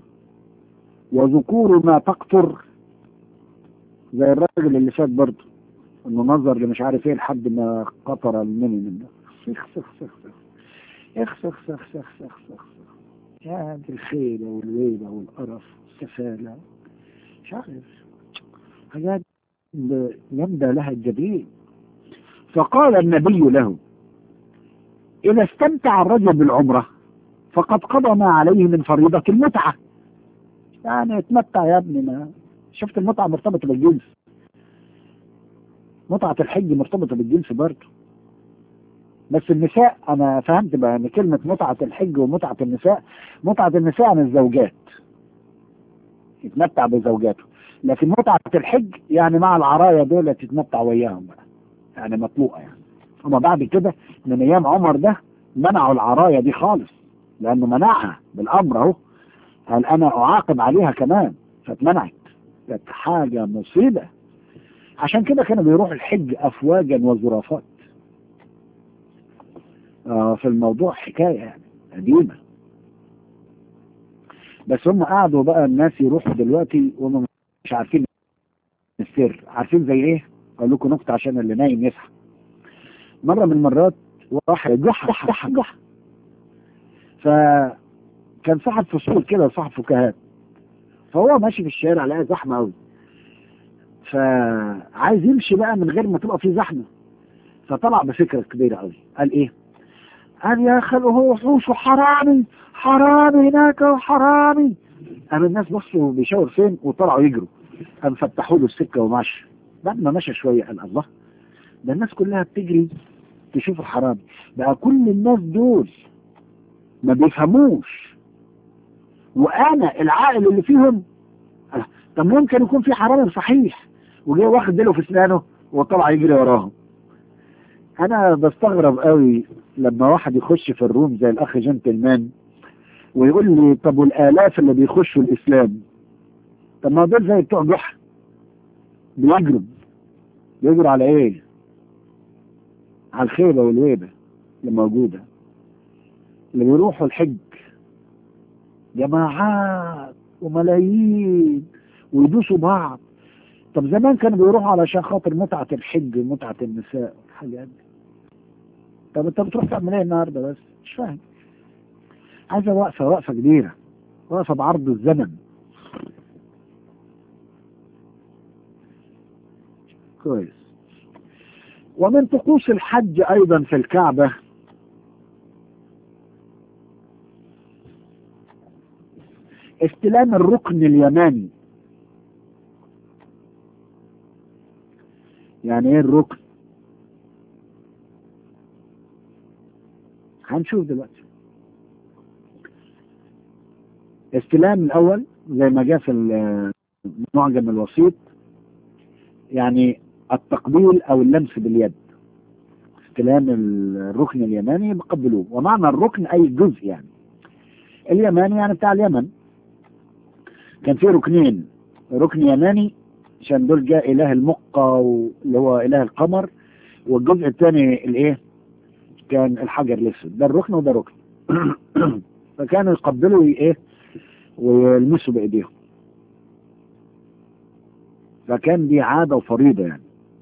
وذكور ما تقطر، زي الراجل اللي فات برضه انه نظر اللي مش عارف ايه لحد ما قطر المني منه. سخ سخ سخ سخ اخ سخ سخ سخ سخ سخ يا دي الخيبة والويبة والقرف والسفالة، مش عارف حاجات يبدأ لها الجديد. فقال النبي له إذا استمتع الرجل بالعمرة فقد قضى ما عليه من فريضة المتعة. يعني اتمتع يا ابني، ما شفت المتعة مرتبطة بالجنس، متعة الحج مرتبطة بالجنس برضه. بس النساء أنا فهمت بقى أن كلمة متعة الحج ومتعة النساء، متعة النساء عن الزوجات يتمتع بزوجاته، لكن متعة الحج يعني مع العرايا دول تتمتع وياهم بقى، يعني مطلوقة يعني. هما بعد كده من أيام عمر ده منعوا العرايا دي خالص، لأنه منعها بالأمر أهو، هل أنا أعاقب عليها كمان، فاتمنعت، كانت حاجة مصيبة. عشان كده كانوا بيروحوا الحج أفواجا وزرافات. في الموضوع حكاية يعني قديمة، بس هم قعدوا بقى الناس يروحوا دلوقتي وهم مش عارفين السر. عارفين زي ايه؟ اقول لكم نقطة عشان اللي نايم يصحى. مرة من المرات واحد جحا فكان صاحب فصول كده وصاحب فكاهات، فهو ماشي في الشارع لقى زحمة قوي، فعايز يمشي بقى من غير ما تبقى فيه زحمة، فطلع بفكرة كبيرة قوي. قال ايه؟ قال يا اخي هو وحوش وحرامي، حرامي هناك وحرامي. قام الناس بصوا بيشاور فين وطلعوا يجروا، قام فتحوا له السكة وماشي. بعد ما مشى شوية قال الله، ده الناس كلها بتجري تشوف الحرامي، بقى كل الناس دول ما بيفهموش وانا العاقل اللي فيهم. طب ممكن يكون في حرامي صحيح وجاي واخد ديله في اسنانه وطلع يجري وراهم. انا بستغرب قوي لما واحد يخش في الروم زي الاخ جنتلمان ويقول لي طب والالاف اللي بيخشوا الاسلام، طب ما دول زي بتوع جحا بيجروا على ايه؟ على الخيبة والويبة اللي موجودة. اللي بيروحوا الحج جماعات وملايين ويدوسوا بعض. طب زمان كانوا بيروحوا علشان خاطر متعة الحج ومتعة النساء والحاجات دي. طب انت بتروح تعمل ايه النهارده؟ بس مش فاهم. عايزة وقفة كبيرة، وقفة بعرض الزمن. كويس. ومن طقوس الحج ايضا في الكعبة استلام الركن اليماني. يعني ايه الركن؟ هنشوف دلوقتي. استلام الاول زي ما جاء في المعجم الوسيط، يعني التقبيل او اللمس باليد. استلام الركن اليماني بقبلوه، ومعنى الركن اي جزء يعني. اليماني يعني بتاع اليمن. كان في ركنين، ركن يماني عشان دول جاء اله المقة اللي هو اله القمر، والجزء الثاني الايه كان الحجر الاسود. ده الركن وده ركن. فكانوا يقبلوا ايه ويلمسوا بايديهم، فكان دي عادة وفريضة يعني.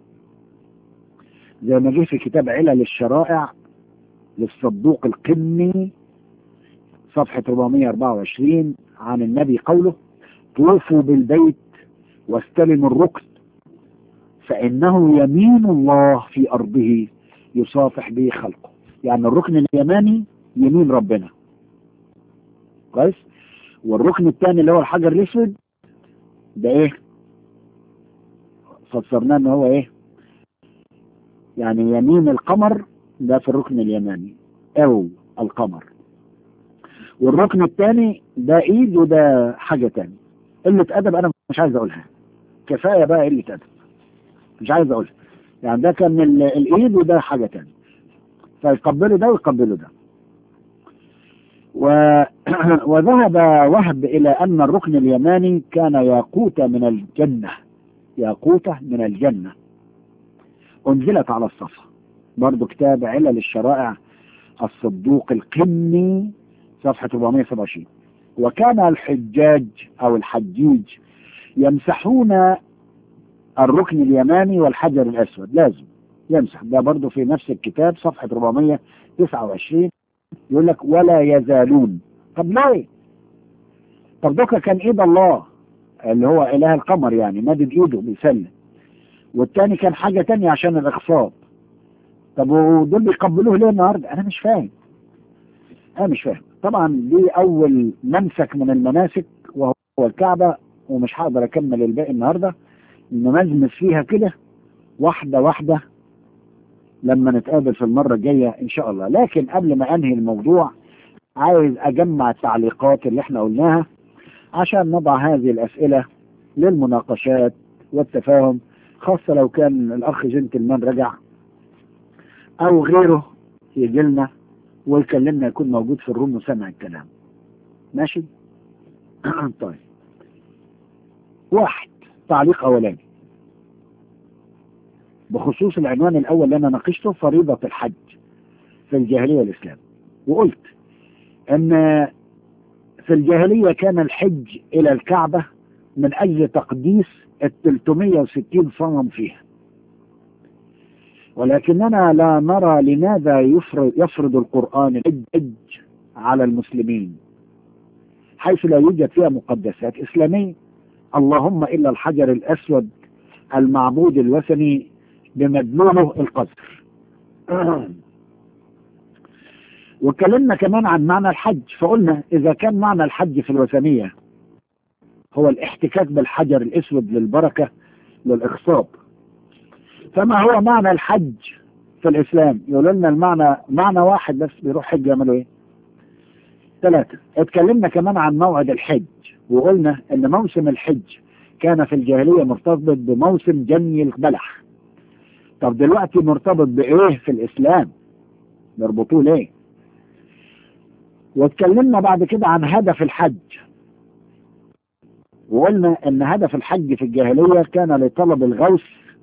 زي ما جه في كتاب علل الشرائع للصدوق القني صفحة 424 عن النبي قوله طوفوا بالبيت واستلموا الركن فإنه يمين الله في أرضه يصافح به خلقه. يعني الركن اليماني يمين ربنا، كويس. والركن الثاني اللي هو الحجر الأسود ده ايه؟ فسرناه ان هو ايه؟ يعني يمين القمر ده في الركن اليماني او القمر، والركن الثاني ده ايد وده حاجة تاني. قلة ادب انا مش عايز اقولها، كفاية بقى قلة ادب، مش عايز اقولها. يعني ده كان الايد وده حاجة تاني، فيقبلوا ده ويقبلوا ده. وذهب وهب إلى أن الركن اليماني كان ياقوتة من الجنة، ياقوتة من الجنة أنزلت على الصفا. برضو كتاب علل الشرائع الصدوق القمي صفحة 427. وكان الحجاج أو الحجيج يمسحون الركن اليماني والحجر الأسود، لازم يمسح. ده برضو في نفس الكتاب صفحة 429 يقول لك ولا يزالون. طب ليه؟ طب دوكا كان ايد الله اللي هو اله القمر يعني مادد ايده بيسلم، والتاني كان حاجة تانية عشان الاخفاض. طب ودول بيقبلوه ليه النهاردة؟ انا مش فاهم، انا مش فاهم. طبعا دي اول منسك من المناسك وهو الكعبة، ومش هقدر اكمل الباقي النهاردة، نمزمز فيها كده واحدة واحدة لما نتقابل في المرة الجاية ان شاء الله. لكن قبل ما انهي الموضوع عايز اجمع التعليقات اللي احنا قلناها عشان نضع هذه الاسئلة للمناقشات والتفاهم، خاصة لو كان الاخ جنتلمان رجع او غيره يجي لنا ويكلمنا، يكون موجود في الروم وسمع الكلام. ماشي؟ طيب، واحد تعليق اولاني بخصوص العنوان الاول اللي انا ناقشته، فريضة الحج في الجاهلية والاسلام. وقلت ان في الجاهلية كان الحج الى الكعبة من اجل تقديس 360 صنم فيها، ولكننا لا نرى لماذا يفرض القرآن الحج على المسلمين حيث لا يوجد فيها مقدسات إسلامية، اللهم إلا الحجر الأسود المعبود الوثني بمدلوله القذر. واتكلمنا كمان عن معنى الحج، فقلنا إذا كان معنى الحج في الوثنية هو الاحتكاك بالحجر الأسود للبركة للإخصاب، فما هو معنى الحج في الإسلام؟ يقولوا لنا المعنى معنى واحد بس، بيروح حج يعملوا إيه؟ 3. اتكلمنا كمان عن موعد الحج، وقلنا ان موسم الحج كان في الجاهلية مرتبط بموسم جني البلح. طب دلوقتي مرتبط بايه في الاسلام؟ نربطوه ليه؟ واتكلمنا بعد كده عن هدف الحج، وقلنا ان هدف الحج في الجاهلية كان لطلب الغوث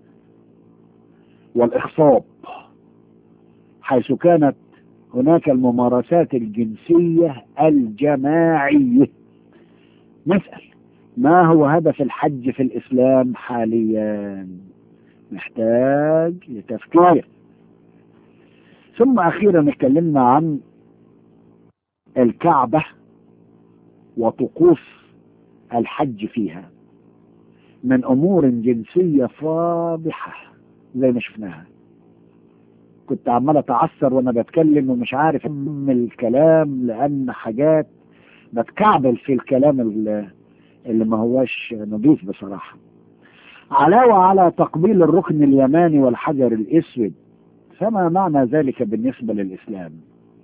والاخصاب، حيث كانت هناك الممارسات الجنسية الجماعية. نسأل ما هو هدف الحج في الإسلام حاليا؟ محتاج لتفكير. ثم أخيرا اتكلمنا عن الكعبة وطقوس الحج فيها من أمور جنسية فاضحة زي ما شفناها. كنت عمال أتعثر وأنا بتكلم ومش عارف أكمل الكلام لأن حاجات بتكعبل في الكلام اللي ما هواش نظيف بصراحة. علاوة على تقبيل الركن اليماني والحجر الأسود، فما معنى ذلك بالنسبة للإسلام؟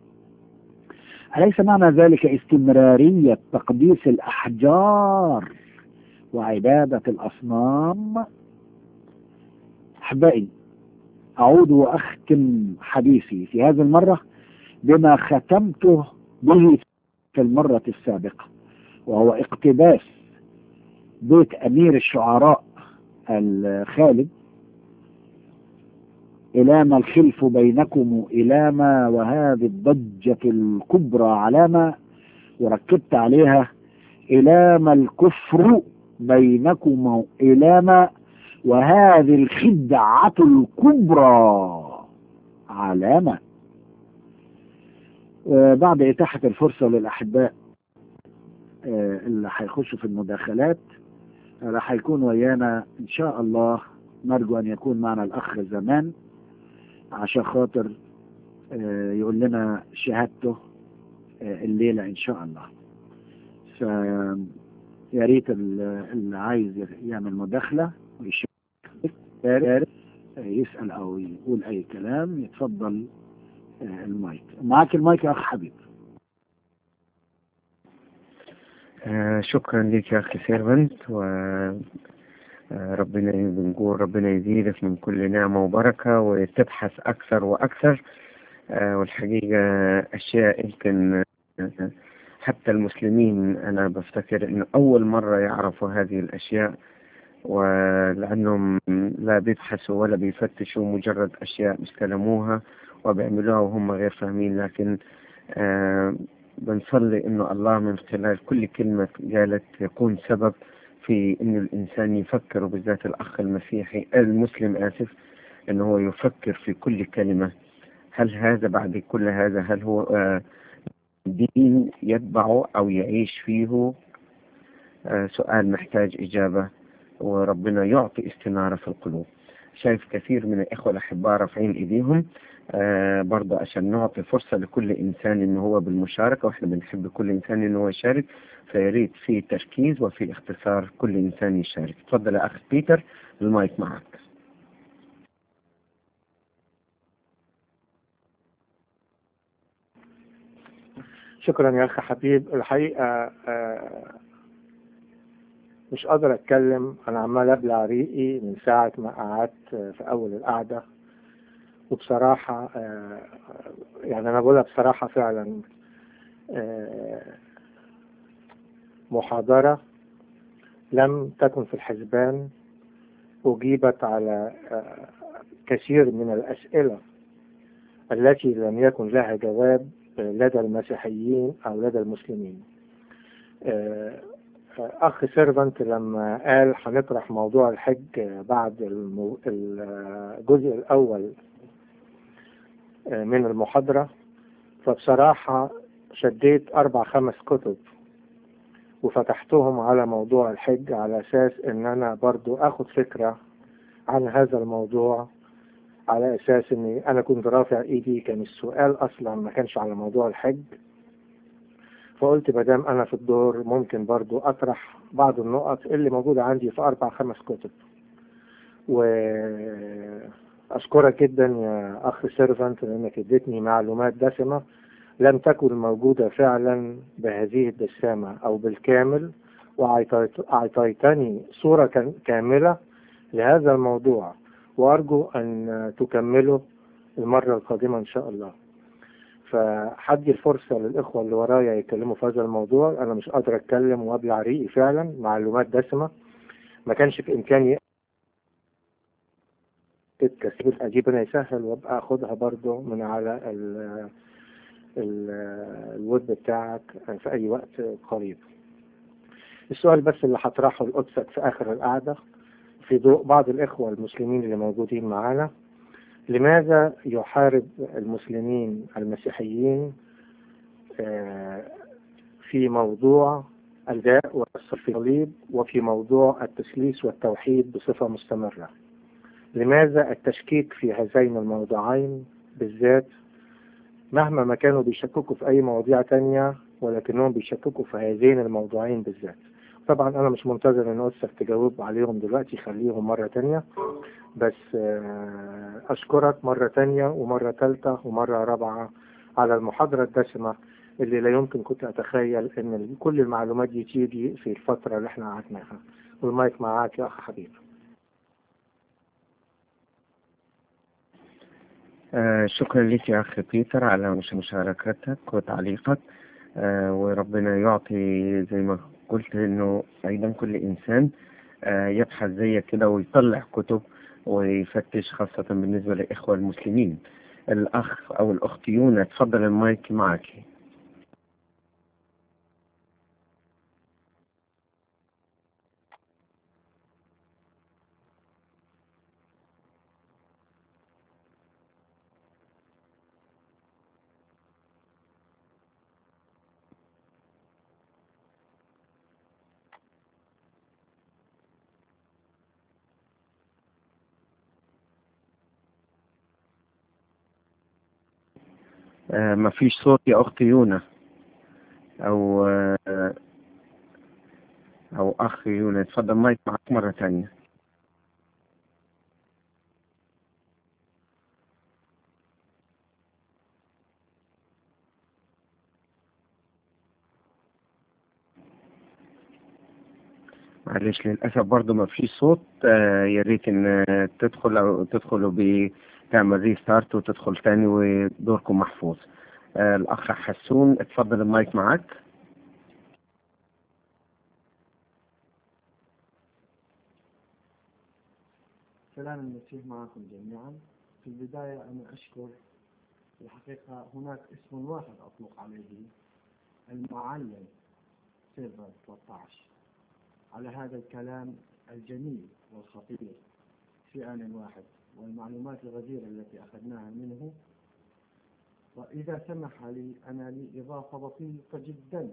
أليس معنى ذلك استمرارية تقديس الأحجار وعبادة الأصنام؟ أحبائي، أعود وأختم حديثي في هذه المرة بما ختمته به في المرة السابقة، وهو اقتباس بيت أمير الشعراء الخالد: إلاما الخلف بينكم إلاما وهذه الضجة الكبرى علامة، وركبت عليها إلاما الكفر بينكم إلاما وهذه الخدعة الكبرى علامة. بعد إتاحة الفرصة للأحباء اللي هيخشوا في المداخلات، راح يكون ويانا إن شاء الله، نرجو أن يكون معنا الأخ زمان عشان خاطر يقول لنا شهادته الليلة إن شاء الله. يا ريت اللي عايز يعمل مداخلة ويشارك يسأل أو يقول أي كلام يتفضل. المايك معاك، المايك يا أخ حبيب. شكرا لك يا أخي سيرفنت، وربنا بنقول ربنا يزيدك من كل نعمة وبركة وتبحث أكثر وأكثر. والحقيقة أشياء يمكن حتى المسلمين أنا بفتكر إنه أول مرة يعرفوا هذه الأشياء، ولأنهم لا بيبحثوا ولا بيفتشوا، مجرد أشياء بيستلموها وبيعملوها وهم غير فاهمين. لكن بنصلي إنه الله من خلال كل كلمة قالت يكون سبب في إنه الإنسان يفكر، وبالذات الأخ المسيحي المسلم إنه هو يفكر في كل كلمة. هل هذا بعد كل هذا هل هو دين يتبعه أو يعيش فيه؟ سؤال محتاج إجابة، وربنا يعطي استنارة في القلوب. شايف كثير من الإخوة الأحباء رافعين إيديهم، برضه عشان نعطي فرصة لكل إنسان إنه هو بالمشاركة، وإحنا بنحب كل إنسان إنه هو يشارك، فيريد في تركيز وفي اختصار كل إنسان يشارك. تفضل يا أخ بيتر، المايك معك. شكرا يا أخي حبيب. الحقيقة مش قادر أتكلم، أنا عمال أبلع ريقي من ساعة ما قعدت في أول القعدة. وبصراحة يعني أنا بقولها بصراحة فعلا، محاضرة لم تكن في الحسبان، أجيبت على كثير من الأسئلة التي لم يكن لها جواب لدى المسيحيين أو لدى المسلمين. أخ سيرفنت لما قال هنطرح موضوع الحج بعد الجزء الأول من المحاضرة، فبصراحة شديت 4-5 كتب وفتحتهم على موضوع الحج على أساس إن أنا برضو أخذ فكرة عن هذا الموضوع، على أساس إني أنا كنت رافع إيدي، كان السؤال أصلا ما كانش على موضوع الحج. فقلت مادام أنا في الدور ممكن برضو أطرح بعض النقط اللي موجودة عندي في 4-5 كتب. وأشكرك جدا يا أخ سيرفنت لأنك اديتني معلومات دسمة لم تكن موجودة فعلا بهذه الدسامة أو بالكامل، وأعطيتني صورة كاملة لهذا الموضوع، وأرجو أن تكمله المرة القادمة إن شاء الله. فحدي الفرصة للإخوة اللي ورايا يتكلموا في هذا الموضوع. أنا مش قادر أتكلم وأبلع ريقي فعلا، معلومات دسمة ما كانش في إمكاني تتكسب أجيب أنا يسهل وأبقى أخدها برضو من على الويب بتاعك في أي وقت قريب. السؤال بس اللي هطرحه لقدسك في آخر القعدة في ضوء بعض الإخوة المسلمين اللي موجودين معانا: لماذا يحارب المسلمين المسيحيين في موضوع الداء والصليب وفي موضوع التثليث والتوحيد بصفة مستمرة؟ لماذا التشكيك في هذين الموضوعين بالذات، مهما ما كانوا بيشككوا في أي مواضيع تانية ولكنهم بيشككوا في هذين الموضوعين بالذات؟ طبعا أنا مش منتظر أن أستاذ تجاوب عليهم دلوقتي، خليهم مرة تانية، بس أشكرك مرة تانية ومرة ثالثة ومرة رابعة على المحاضرة الدسمة اللي لا يمكن كنت أتخيل أن كل المعلومات دي تيجي في الفترة اللي احنا قعدناها. والمايك معاك يا أخ حبيب. شكرا لك يا أخي بيتر على مشاركتك وتعليقك. وربنا يعطي زي ما قلت إنه أيضا كل إنسان يبحث زي كده ويطلع كتب ويفتش، خاصة بالنسبة للإخوة المسلمين. الأخ أو الأخت يونا، تفضل المايك معك. ما فيش صوت يا أخت يونا، أو أو أخ يونس. اتفضل مايك معك مرة تانية. معلش للأسف برضو ما فيش صوت. يا ريت إن تدخل أو تدخلوا تعمل ريستارت وتدخل تاني ودوركم محفوظ. الأخ حسون اتفضل المايك معك. سلام المسيح معكم جميعا. في البداية أنا أشكر الحقيقة هناك اسم واحد أطلق عليه المعلم سيرفر 13 على هذا الكلام الجميل والخطير في آن واحد والمعلومات الغزيرة التي أخذناها منه. وإذا سمح لي أنا لي إضافة بسيطة جدا،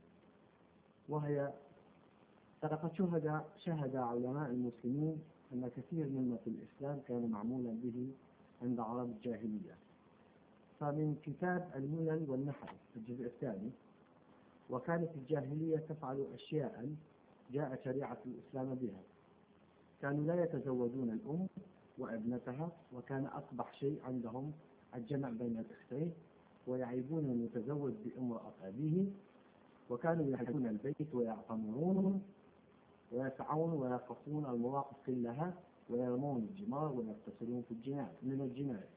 وهي لقد شهد علماء المسلمين أن كثير مما في الإسلام كان معمولا به عند عرب الجاهلية. فمن كتاب الملل والنحل الجزء الثاني: وكانت الجاهلية تفعل أشياء جاء شريعة الإسلام بها. كانوا لا يتزوجون الأم وابنتها، وكان أقبح شيء عندهم الجمع بين الأختين، ويعيبون المتزوج بامرأة أبيه، وكانوا يحلون البيت ويعتمرون ويسعون ويقفون المواقف كلها، ويرمون الجمار ويغتسلون من الجناية،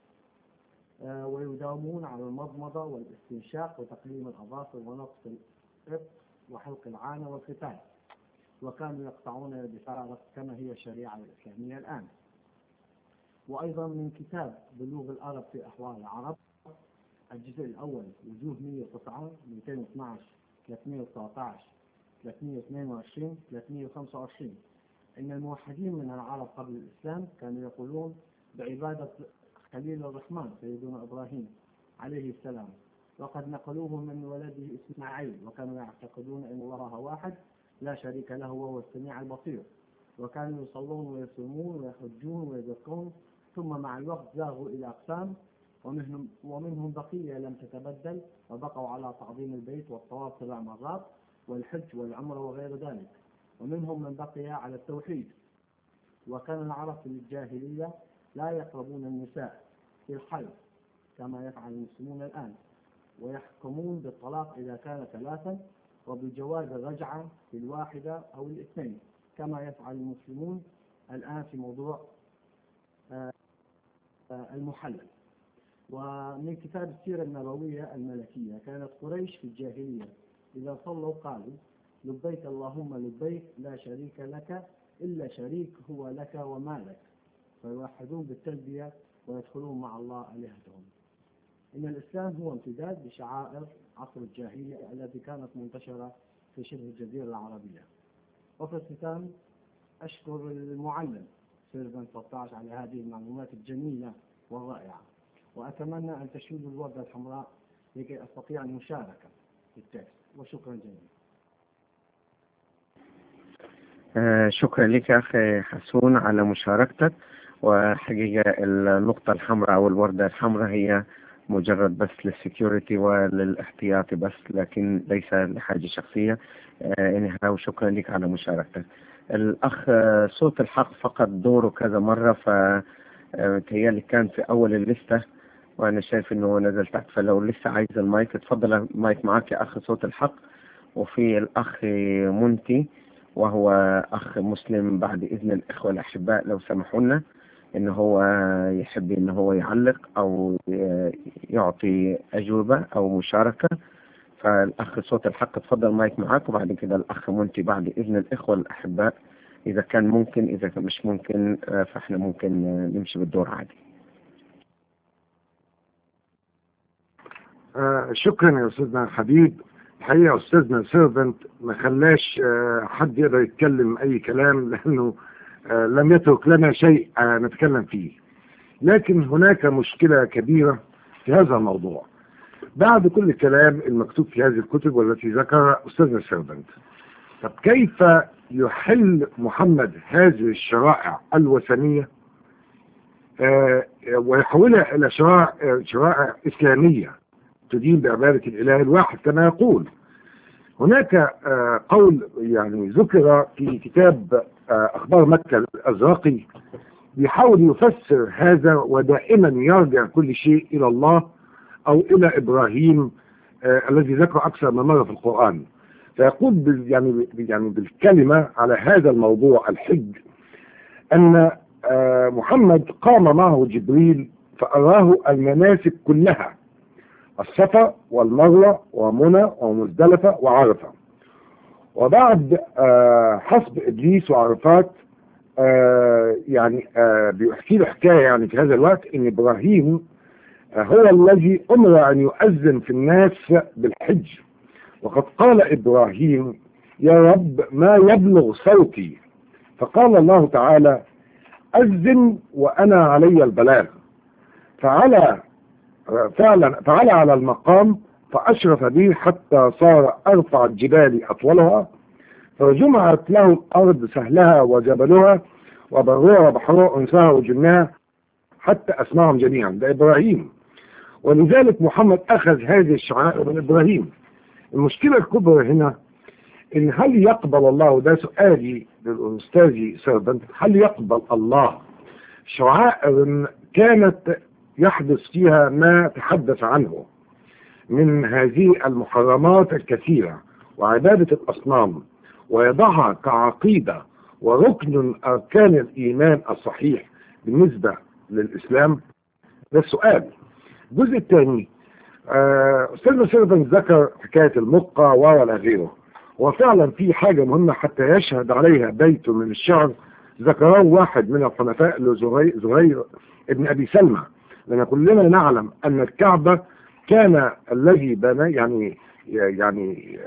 ويداومون على المضمضة والاستنشاق وتقليم الأظافر ونقص الإبط وحلق العانة والختان، وكانوا يقطعون البشارة كما هي الشريعة الإسلامية الآن. وأيضا من كتاب بلوغ العرب في أحوال العرب الجزء الأول وجوه 109 212 319 322 325: إن الموحدين من العرب قبل الإسلام كانوا يقولون بعبادة خليل الرحمن سيدنا إبراهيم عليه السلام، وقد نقلوه من ولده إسماعيل، وكانوا يعتقدون أن الله واحد لا شريك له وهو السميع البصير، وكانوا يصلون ويصومون ويحجون ويزكون، ثم مع الوقت زاغوا إلى أقسام، ومنهم بقية لم تتبدل وبقوا على تعظيم البيت والطواف 7 مرات والحج والعمرة وغير ذلك، ومنهم من بقي على التوحيد. وكان العرب في الجاهلية لا يقربون النساء في الحيض كما يفعل المسلمون الآن، ويحكمون بالطلاق إذا كان 3، وبجواز الرجعة في 1 أو 2 كما يفعل المسلمون الآن في موضوع المحلل. ومن كتاب السيرة النبوية الملكية: كانت قريش في الجاهلية إذا صلوا قالوا لبيك اللهم لبيك لا شريك لك إلا شريك هو لك وما لك، فيوحدون بالتلبية ويدخلون مع الله آلهتهم. إن الإسلام هو امتداد لشعائر عصر الجاهلية التي كانت منتشرة في شبه الجزيرة العربية. وفي الختام أشكر المعلم سيرفن 13 على هذه المعلومات الجميلة والرائعة، وأتمنى أن تشيلوا الوردة الحمراء لكي أستطيع المشاركة في التكست. وشكرا جزيلا. شكرا لك يا أخي حسون على مشاركتك. وحقيقة النقطة الحمراء أو الوردة الحمراء هي مجرد بس للسكيورتي وللاحتياطي بس، لكن ليس لحاجة شخصية. وشكرا لك على مشاركتك. الأخ صوت الحق فقد دوره كذا مرة، فتهيألي كان في أول الليستة وأنا شايف إنه نزل تحت، فلو لسه عايز المايك اتفضل المايك معك يا أخ صوت الحق. وفي الأخ منتي وهو أخ مسلم، بعد إذن الإخوة الأحباء لو سمحوا لنا إن هو يحب إن هو يعلق أو يعطي أجوبة أو مشاركة. فالأخ صوت الحق اتفضل مايك معاك، وبعد كده الأخ منتي بعد إذن الإخوة الأحباء إذا كان ممكن. إذا كان مش ممكن فإحنا ممكن نمشي بالدور عادي. شكرا يا أستاذنا الحبيب. الحقيقة أستاذنا سيرفنت ما خلاش حد يقدر يتكلم أي كلام، لأنه لم يترك لنا شيء نتكلم فيه. لكن هناك مشكلة كبيرة في هذا الموضوع. بعد كل الكلام المكتوب في هذه الكتب والتي ذكرها أستاذنا سيرفنت، طب كيف يحل محمد هذه الشرائع الوثنية ويحولها إلى شرائع إسلامية تدين بعبادة الإله الواحد كما يقول؟ هناك قول يعني ذكر في كتاب أخبار مكة الأزرقي بيحاول يفسر هذا، ودائما يرجع كل شيء إلى الله أو إلى إبراهيم الذي ذكر أكثر من مرة في القرآن. فيقول يعني بالكلمة على هذا الموضوع الحج أن محمد قام معه جبريل فأراه المناسك كلها، الصفا والمروة ومنى ومزدلفة وعرفة. وبعد حسب إبليس وعرفات بيحكي له حكاية يعني في هذا الوقت إن إبراهيم هو الذي أمر أن يؤذن في الناس بالحج، وقد قال إبراهيم يا رب ما يبلغ صوتي، فقال الله تعالى أذن وأنا علي البلاغ، فعلى على المقام فأشرف به حتى صار أرفع الجبال أطولها، فجمعت له الأرض سهلها وجبلها وبرها وبحرها أنساها وجنها حتى أسمعهم جميعا. ده إبراهيم، ولذلك محمد أخذ هذه الشعائر من إبراهيم. المشكلة الكبرى هنا إن هل يقبل الله، ده سؤالي للأستاذ سيرفنت، هل يقبل الله شعائر كانت يحدث فيها ما تحدث عنه من هذه المحرمات الكثيرة وعبادة الأصنام، ويضعها كعقيدة وركن من أركان الإيمان الصحيح بالنسبة للإسلام؟ ده السؤال. الجزء الثاني، أستاذنا سيرفنت ذكر حكاية المقة ولا غيره، وفعلا في حاجة مهمة حتى يشهد عليها بيت من الشعر ذكره واحد من الحنفاء اللي زهير ابن أبي سلمى، لأن كلنا نعلم أن الكعبة كان الذي بنى يعني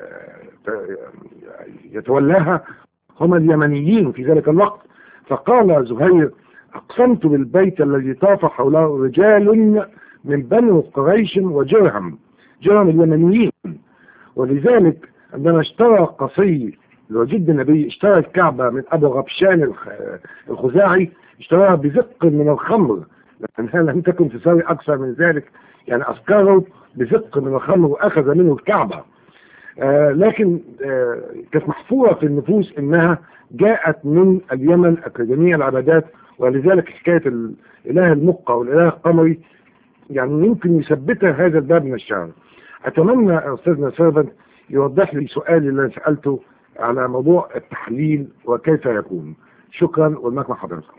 يتولاها هم اليمنيين في ذلك الوقت. فقال زهير أقسمت بالبيت الذي طاف حوله رجال من بني قريش وجرهم اليمنيين. ولذلك عندما اشترى قصي الوجد النبي اشترى الكعبة من أبو غبشان الخزاعي، اشتراها بزق من الخمر، لأنها لم تكن تساوي أكثر من ذلك، يعني أسكره بزق من الخمر وأخذ منه الكعبة. لكن كانت محفورة في النفوس إنها جاءت من اليمن كجميع العبادات، ولذلك حكاية الإله المقة والإله القمري يعني يمكن يثبتها هذا الباب من الشعر. أتمنى أستاذنا سيرفنت يوضح لي سؤالي اللي أنا سألته على موضوع التحليل وكيف يكون. شكرا، والمايك مع حضرتك.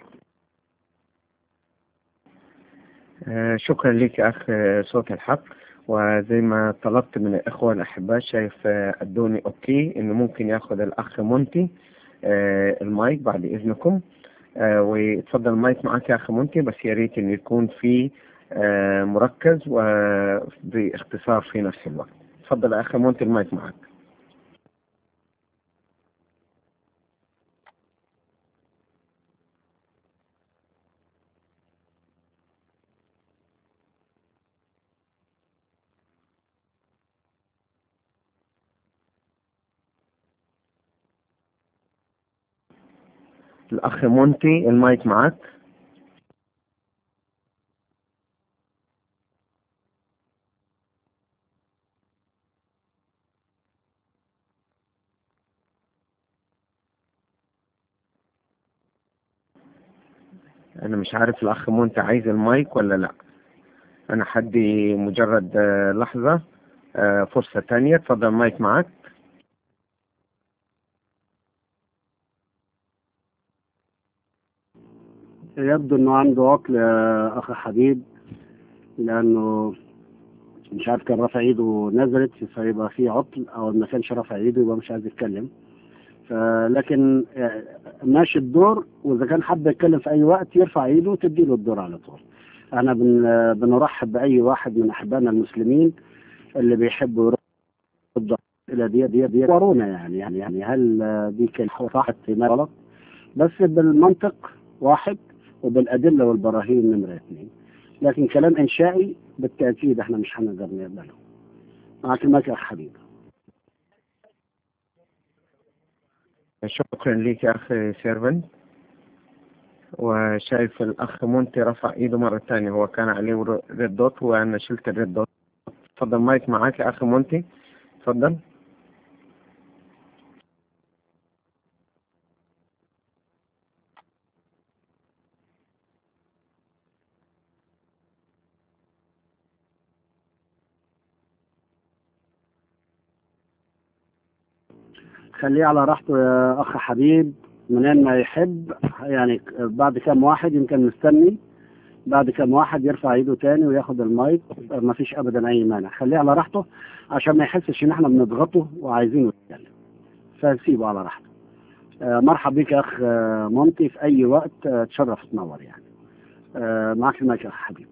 شكرا لك أخ صوت الحق. وزي ما طلبت من الإخوة الأحباء، شايف أدوني أوكي إنه ممكن ياخذ الأخ مونتي المايك بعد إذنكم. ويتفضل المايك معك يا أخ مونتي، بس يا ريت إنه يكون في مركز وباختصار في نفس الوقت. تفضل يا أخ مونتي، المايك معك. الأخ مونتي المايك معك. أنا مش عارف الأخ مونتي عايز المايك ولا لأ. أنا حدي مجرد لحظة فرصة تانية. تفضل المايك معك. يبدو انه عنده عطل يا اخ حبيب، لانه مش عارف كان رافع ايده نزلت فيبقى في عطل، او ما كانش رافع ايده يبقى مش عايز يتكلم. لكن ماشي الدور، واذا كان حد يتكلم في اي وقت يرفع ايده وتدي له الدور على طول. احنا بنرحب باي واحد من احبائنا المسلمين اللي بيحبوا يردوا الى دي ورونا يعني هل دي كلمه صح ما غلط، بس بالمنطق واحد وبالادله والبراهين نمره 2. لكن كلام انشائي بالتاكيد احنا مش هنقدر نقبله. معك المايك يا اخ حبيب. شكرا لك يا أخ سيرفن. وشايف الأخ مونتي رفع إيده مرة ثانية، هو كان عليه ريد دوت وأنا شلت الريد دوت. تفضل مايك معاك يا أخ مونتي، تفضل. خليه على راحته يا أخ حبيب، منين ما يحب يعني. بعد كام واحد يمكن مستني، بعد كام واحد يرفع ايده تاني وياخد المايك، ما فيش ابدا اي مانع. خليه على راحته عشان ما يحسش ان احنا بنضغطه وعايزينه يتكلم، فسيبه على راحته. مرحب بك يا اخ مونتي في اي وقت، تشرف تنور يعني. معك المايك يا اخ حبيب.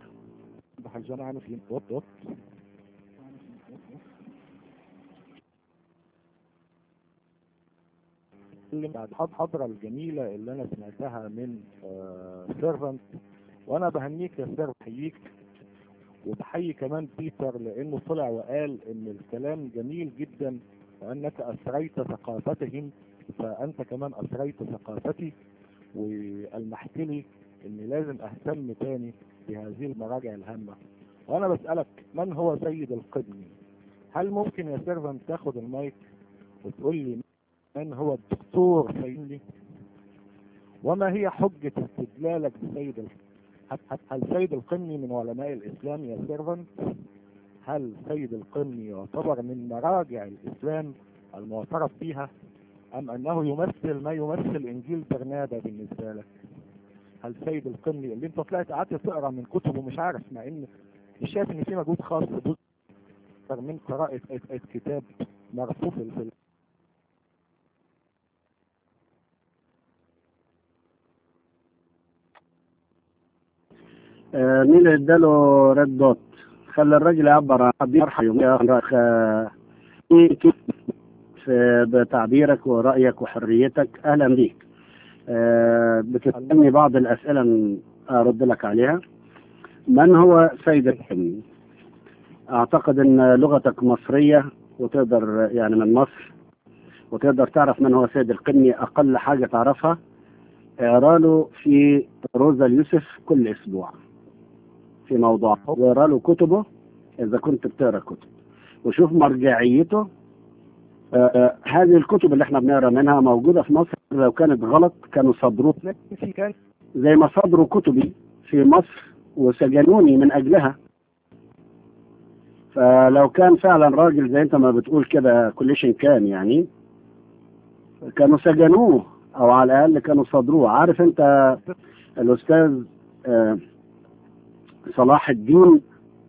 بعد الحضرة الجميلة اللي أنا سمعتها من سيرفنت، وأنا بهنيك يا سيرفنت، بحييك وبحيي كمان بيتر لأنه طلع وقال إن الكلام جميل جدا وأنك أسريت ثقافتهم، فأنت كمان أسريت ثقافتي وألمحت لي إني لازم أهتم تاني بهذه المراجع الهامة. وأنا بسألك، من هو سيد القدمي؟ هل ممكن يا سيرفنت تاخد المايك وتقول لي من هو الدكتور سيدي؟ وما هي حجة استدلالك بسيد القمي؟ هل سيد القمي من علماء الإسلام يا سيرفنت؟ هل سيد القمي يعتبر من مراجع الإسلام المعترف فيها، أم أنه يمثل ما يمثل إنجيل برنابا بالنسبة لك؟ هل سيد القمي اللي انت طلعت قعدت تقرا من كتبه مش عارف، مع ان مش شايف ان في مجهود خاص من قراءة كتاب مرفوع في مين اللي اداله ريد دوت؟ خلي الراجل يعبر عن مرحبا يا اخ بتعبيرك ورأيك وحريتك. اهلا بيك. بتسألني بعض الاسئلة ارد لك عليها. من هو سيد القمي؟ اعتقد ان لغتك مصرية وتقدر يعني من مصر وتقدر تعرف من هو سيد القمي. اقل حاجة تعرفها اقرا له في روزا اليوسف كل اسبوع في موضوع، واقرا له كتبه اذا كنت بتقرا كتب، وشوف مرجعيته. هذه الكتب اللي احنا بنقرا منها موجودة في مصر، لو كانت غلط كانوا صدروها زي ما صدروا كتبي في مصر وسجنوني من اجلها. فلو كان فعلا راجل زي انت ما بتقول كده كليشن كان يعني كانوا سجنوه او على الاقل كانوا صدروه. عارف انت الاستاذ صلاح الدين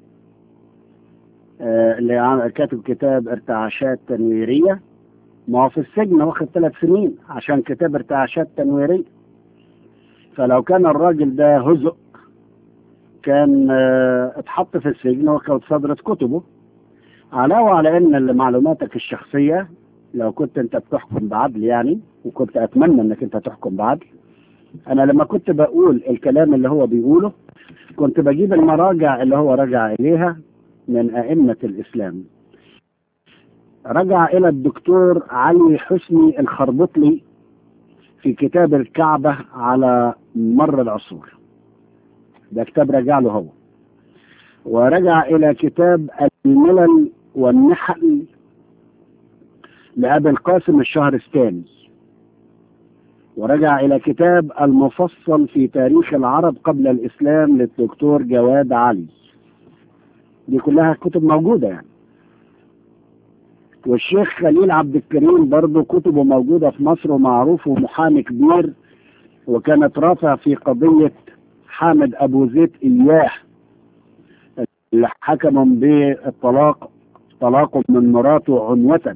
اللي كاتب كتاب ارتعاشات تنويرية، ما هو في السجن واخد 3 سنين عشان كتاب ارتعاشات تنويرية. فلو كان الراجل ده هزء كان اتحط في السجن وكانت صدرت كتبه. علاوة على ان معلوماتك الشخصية، لو كنت انت بتحكم بعدل يعني، وكنت اتمنى انك انت تحكم بعدل، انا لما كنت بقول الكلام اللي هو بيقوله كنت بجيب المراجع اللي هو رجع اليها من ائمة الاسلام. رجع الى الدكتور علي حسني الخربطلي في كتاب الكعبة على مر العصور، ده كتاب رجع له هو. ورجع الى كتاب الملل والنحل لأبي القاسم الشهرستاني. ورجع إلى كتاب المفصل في تاريخ العرب قبل الإسلام للدكتور جواد علي. دي كلها كتب موجودة يعني. والشيخ خليل عبد الكريم برضه كتبه موجودة في مصر ومعروف ومحامي كبير، وكانت رافع في قضية حامد أبو زيد إياه اللي حكموا بالطلاق، طلاقه من مراته عنوة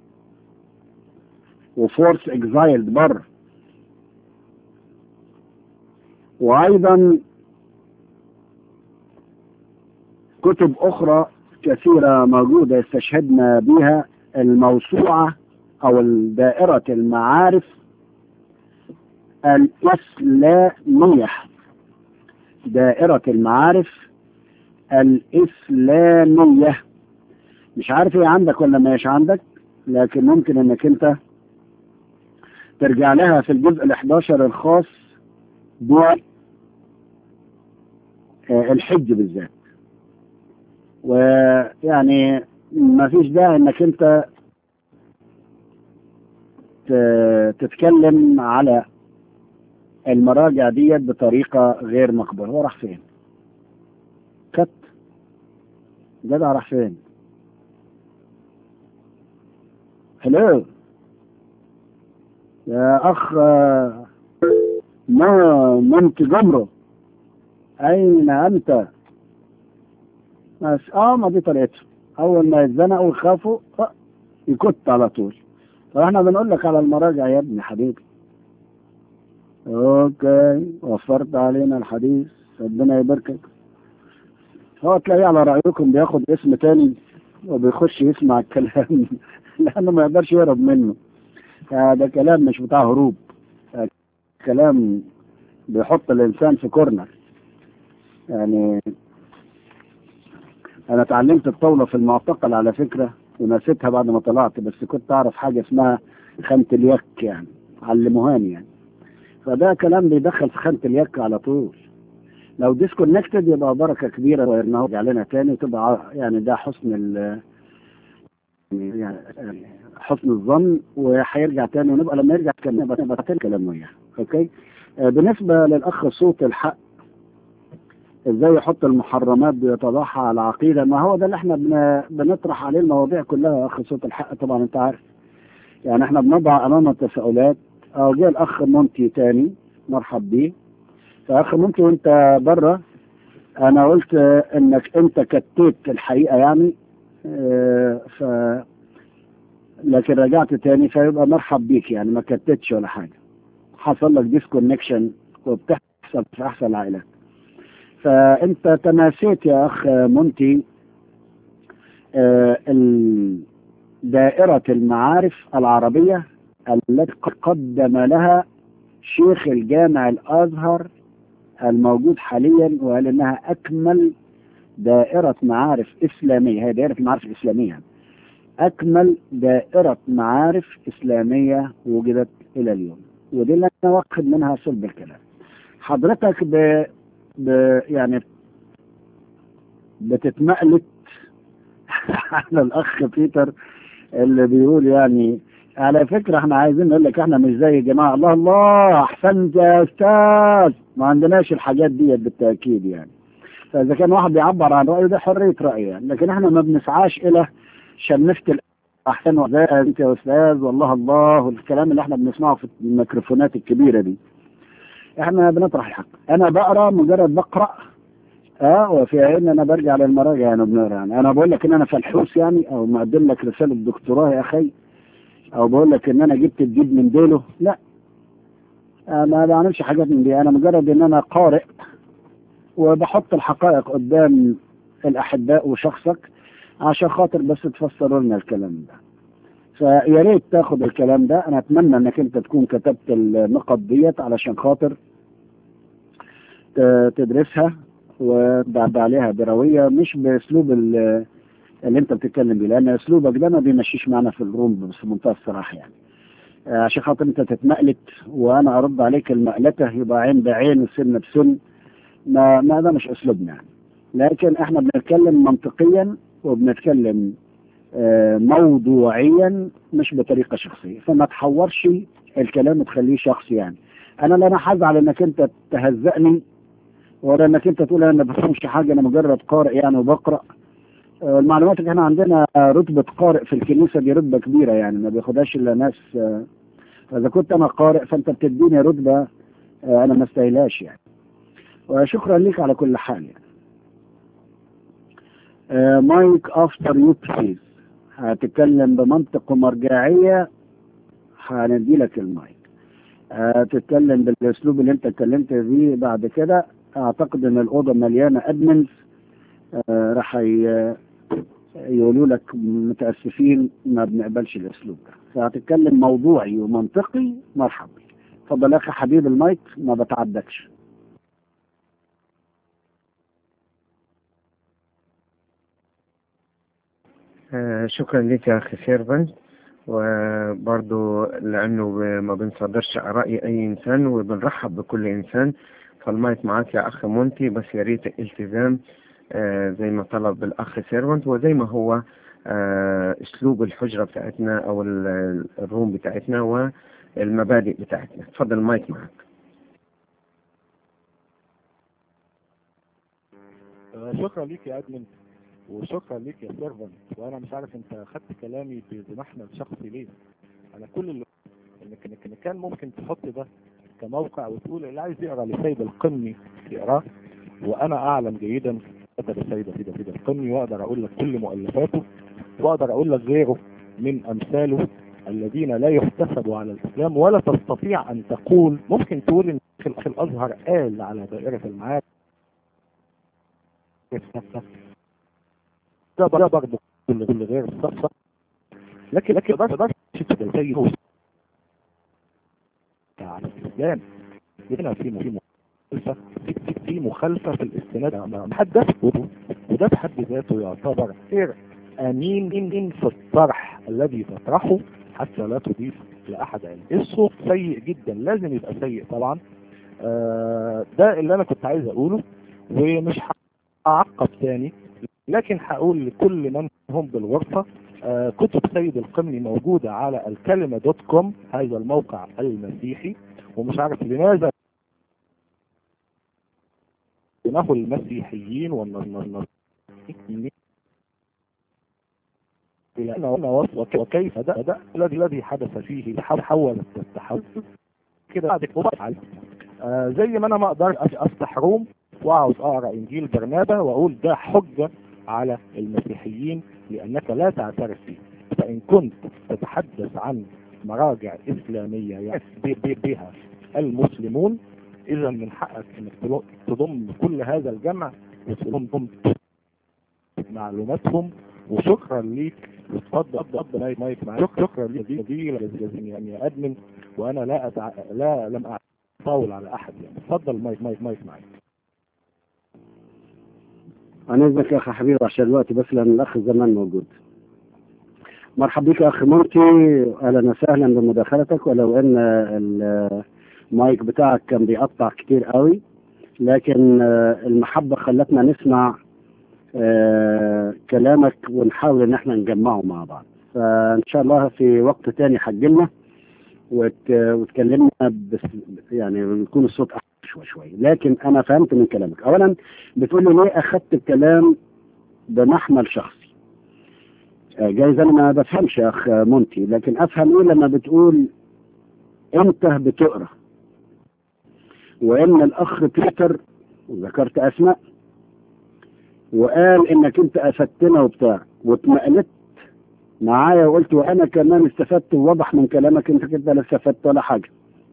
وفورس اكزايلد بره. وايضا كتب اخرى كثيرة موجودة استشهدنا بها، الموسوعة او دائرة المعارف الاسلامية، دائرة المعارف الاسلامية. مش عارف ايه عندك ولا ماش عندك، لكن ممكن انك انت ترجع لها في الجزء ال11 الخاص بالحج بالذات. ويعني ما فيش داعي انك انت تتكلم على المراجع ديت بطريقة غير مقبولة. هو راح فين؟ كت جدع راح فين؟ هلو يا أخ منت جمره، أين أنت؟ بس ما دي طريقته، أول ما يتزنقوا ويخافوا يكت على طول. فاحنا بنقول لك على المراجع يا ابني حبيبي. اوكي، وفرت علينا الحديث، ربنا يباركك. هو تلاقيه على رأيكم بياخد اسم تاني وبيخش يسمع الكلام لأنه ما يقدرش يهرب منه. ده كلام مش بتاع هروب، كلام بيحط الإنسان في كورنر. يعني أنا اتعلمت الطاولة في المعتقل على فكرة، ونسيتها بعد ما طلعت، بس كنت أعرف حاجة اسمها خانة اليك، يعني علموهاني يعني. فده كلام بيدخل في خانة اليك على طول. لو ديسكونكتد يبقى بركة كبيرة ويرجع لنا تاني، وتبقى يعني ده يعني حسن الظن، وهيرجع تاني، ونبقى لما يرجع نبقى تاني كلام وياه. اوكي. بالنسبة للأخ صوت الحق، ازاي يحط المحرمات بيتضحى على العقيدة، ما هو ده اللي احنا بنطرح عليه المواضيع كلها يا أخ صوت الحق. طبعا انت عارف يعني احنا بنضع أمام التساؤلات. جاء الأخ مونتي تاني، مرحب بيه. فأخ مونتي وانت بره، انا قلت انك انت كتيت الحقيقة يعني، ف لكن رجعت تاني، فيبقى مرحب بيك يعني، ما كتتش ولا حاجة، حصل لك ديسكونكشن وبتحصل في احسن العائلات. فانت تناسيت يا اخ مونتي دائرة المعارف العربية التي قدم لها شيخ الجامع الازهر الموجود حاليا، وقال انها اكمل دائرة معارف اسلامية. هي دائرة المعارف الاسلامية، اكمل دائرة معارف اسلامية وجدت الى اليوم، ودي اللي انا واخد منها صلب الكلام. حضرتك يعني بتتمقلت على الاخ بيتر اللي بيقول يعني، على فكرة احنا عايزين نقول لك احنا مش زي جماعة الله الله احسنت يا استاذ، ما عندناش الحاجات دي بالتأكيد يعني. فاذا كان واحد بيعبر عن رأيه ده حرية رأيه يعني، لكن احنا ما بنسعاش الى شنفت الاحسن وزي انت يا استاذ والله الله والكلام اللي احنا بنسمعه في الميكروفونات الكبيرة دي. احنا بنطرح الحق. انا بقرا مجرد بقرا، وفي عين انا برجع للمراجع يعني بنقرا يعني. انا بقول لك ان انا فلحوس يعني، او مقدم لك رساله دكتوراه يا اخي، او بقول لك ان انا جبت الجيب من ديله، لا. ما بعملش حاجات من دي. انا مجرد ان انا قارئ وبحط الحقائق قدام الاحباء وشخصك عشان خاطر بس تفسروا لنا الكلام ده. فيا ريت تاخد الكلام ده. انا اتمنى انك انت تكون كتبت النقط ديت علشان خاطر تدرسها وتعد عليها بروية، مش باسلوب اللي انت بتتكلم بيه، لان اسلوبك ده ما بيمشيش معنا في الروم بس بمنتهى الصراحه يعني. عشان خاطر انت تتمقلت وانا ارد عليك المقلته، يبقى عين بعين وسن بسن، ما ده مش اسلوبنا يعني. لكن احنا بنتكلم منطقيا وبنتكلم موضوعيا، مش بطريقه شخصيه، فما تحورش الكلام وتخليه شخصي يعني. انا لا هزعل انك انت تهزأني، ولا انك انت تقول انا ما بفهمش حاجه، انا مجرد قارئ يعني وبقرا. المعلومات اللي احنا عندنا رتبة قارئ في الكنيسة دي رتبة كبيرة يعني، ما بياخدهاش الا ناس. فاذا كنت انا قارئ فانت بتديني رتبة انا ما استاهلهاش يعني. وشكرا لك على كل حال يعني. مايك افتر يو بليز، هتتكلم بمنطق ومرجعية، هندي لك المايك. هتتكلم بالاسلوب اللي انت اتكلمت بيه بعد كده. اعتقد ان الاوضة مليانة ادمنز راح يقولوا لك متأسفين ما بنقبلش الاسلوب ده. فهتتكلم موضوعي ومنطقي، مرحبا. اتفضل يا اخي حبيب، المايك ما بتعدكش. شكرا لك يا اخي سيرفنت. وبرضو لانه ما بنصدرش رأي اي انسان وبنرحب بكل انسان، فالمايك معاك يا اخ مونتي. بس يا ريت الالتزام زي ما طلب الاخ سيرفنت، وزي ما هو اسلوب الحجرة بتاعتنا او الروم بتاعتنا والمبادئ بتاعتنا. اتفضل المايك معك. شكرا ليك يا ادمن، وشكرا ليك يا سيرفنت. وانا مش عارف انت خدت كلامي بمحمل شخصي ليه. انا كل إن كان ممكن تحط ده كموقع وتقول اللي عايز يقرا لسيد القمي يقراه، وانا اعلم جيدا كتب سيد القمي، واقدر اقول لك كل مؤلفاته، واقدر اقول لك غيره من امثاله الذين لا يحتسبوا على الاسلام، ولا تستطيع ان تقول ممكن تقول ان الشيخ الازهر قال على دائرة المعارف ده برضه كل غير الصفصة، لكن ما تقدرش زي هو على الاسلام. هنا في مخالفة في الاستناد محدث، وده بحد ذاته يعتبر غير امين في الطرح الذي تطرحه حتى لا تضيف لاحد علم. الصوت سيء جدا، لازم يبقى سيء طبعا. ده اللي انا كنت عايز اقوله، ومش هعقب تاني، لكن هقول لكل من هم بالغرفة كتب سيد القمي موجودة على الكلمة.com، هذا الموقع المسيحي، ومش عارف لماذا انه المسيحيين والنصارى وكيف ده الذي حدث فيه حول التحول كده بعد زي ما انا ما اقدر افتح روم واقعد اقرا انجيل برنابا واقول ده حجة على المسيحيين لانك لا تعترف فيه. فان كنت تتحدث عن مراجع اسلامية بها المسلمون، اذا من حقك انك تضم كل هذا الجمع وتضم معلوماتهم. وشكرا ليك، وتفضل مايك معاك. شكرا ليك يعني ادمن، وانا لم اطاول على احد يعني. اتفضل مايك معاك. انا اذنك يا اخي حبيبي عشان الوقت بس، لان الاخ زمان موجود. مرحبا بك يا اخي مونتي، اهلا وسهلا بمداخلتك. ولو ان المايك بتاعك كان بيقطع كتير قوي، لكن المحبة خلتنا نسمع كلامك ونحاول ان احنا نجمعه مع بعض. فان شاء الله في وقت تاني حجلنا وتكلمنا بس يعني يكون الصوت احسن شوي. لكن انا فهمت من كلامك، اولا بتقول لي ليه اخذت الكلام بمحمل شخصي. جايز انا ما بفهمش يا اخ مونتي، لكن افهم ايه لما بتقول انت بتقرا، وان الاخ بيتر وذكرت اسماء وقال انك انت افدتنا وبتاع، واتنقلت معايا وقلت وانا كمان استفدت، ووضح من كلامك انت كده لا استفدت ولا حاجه.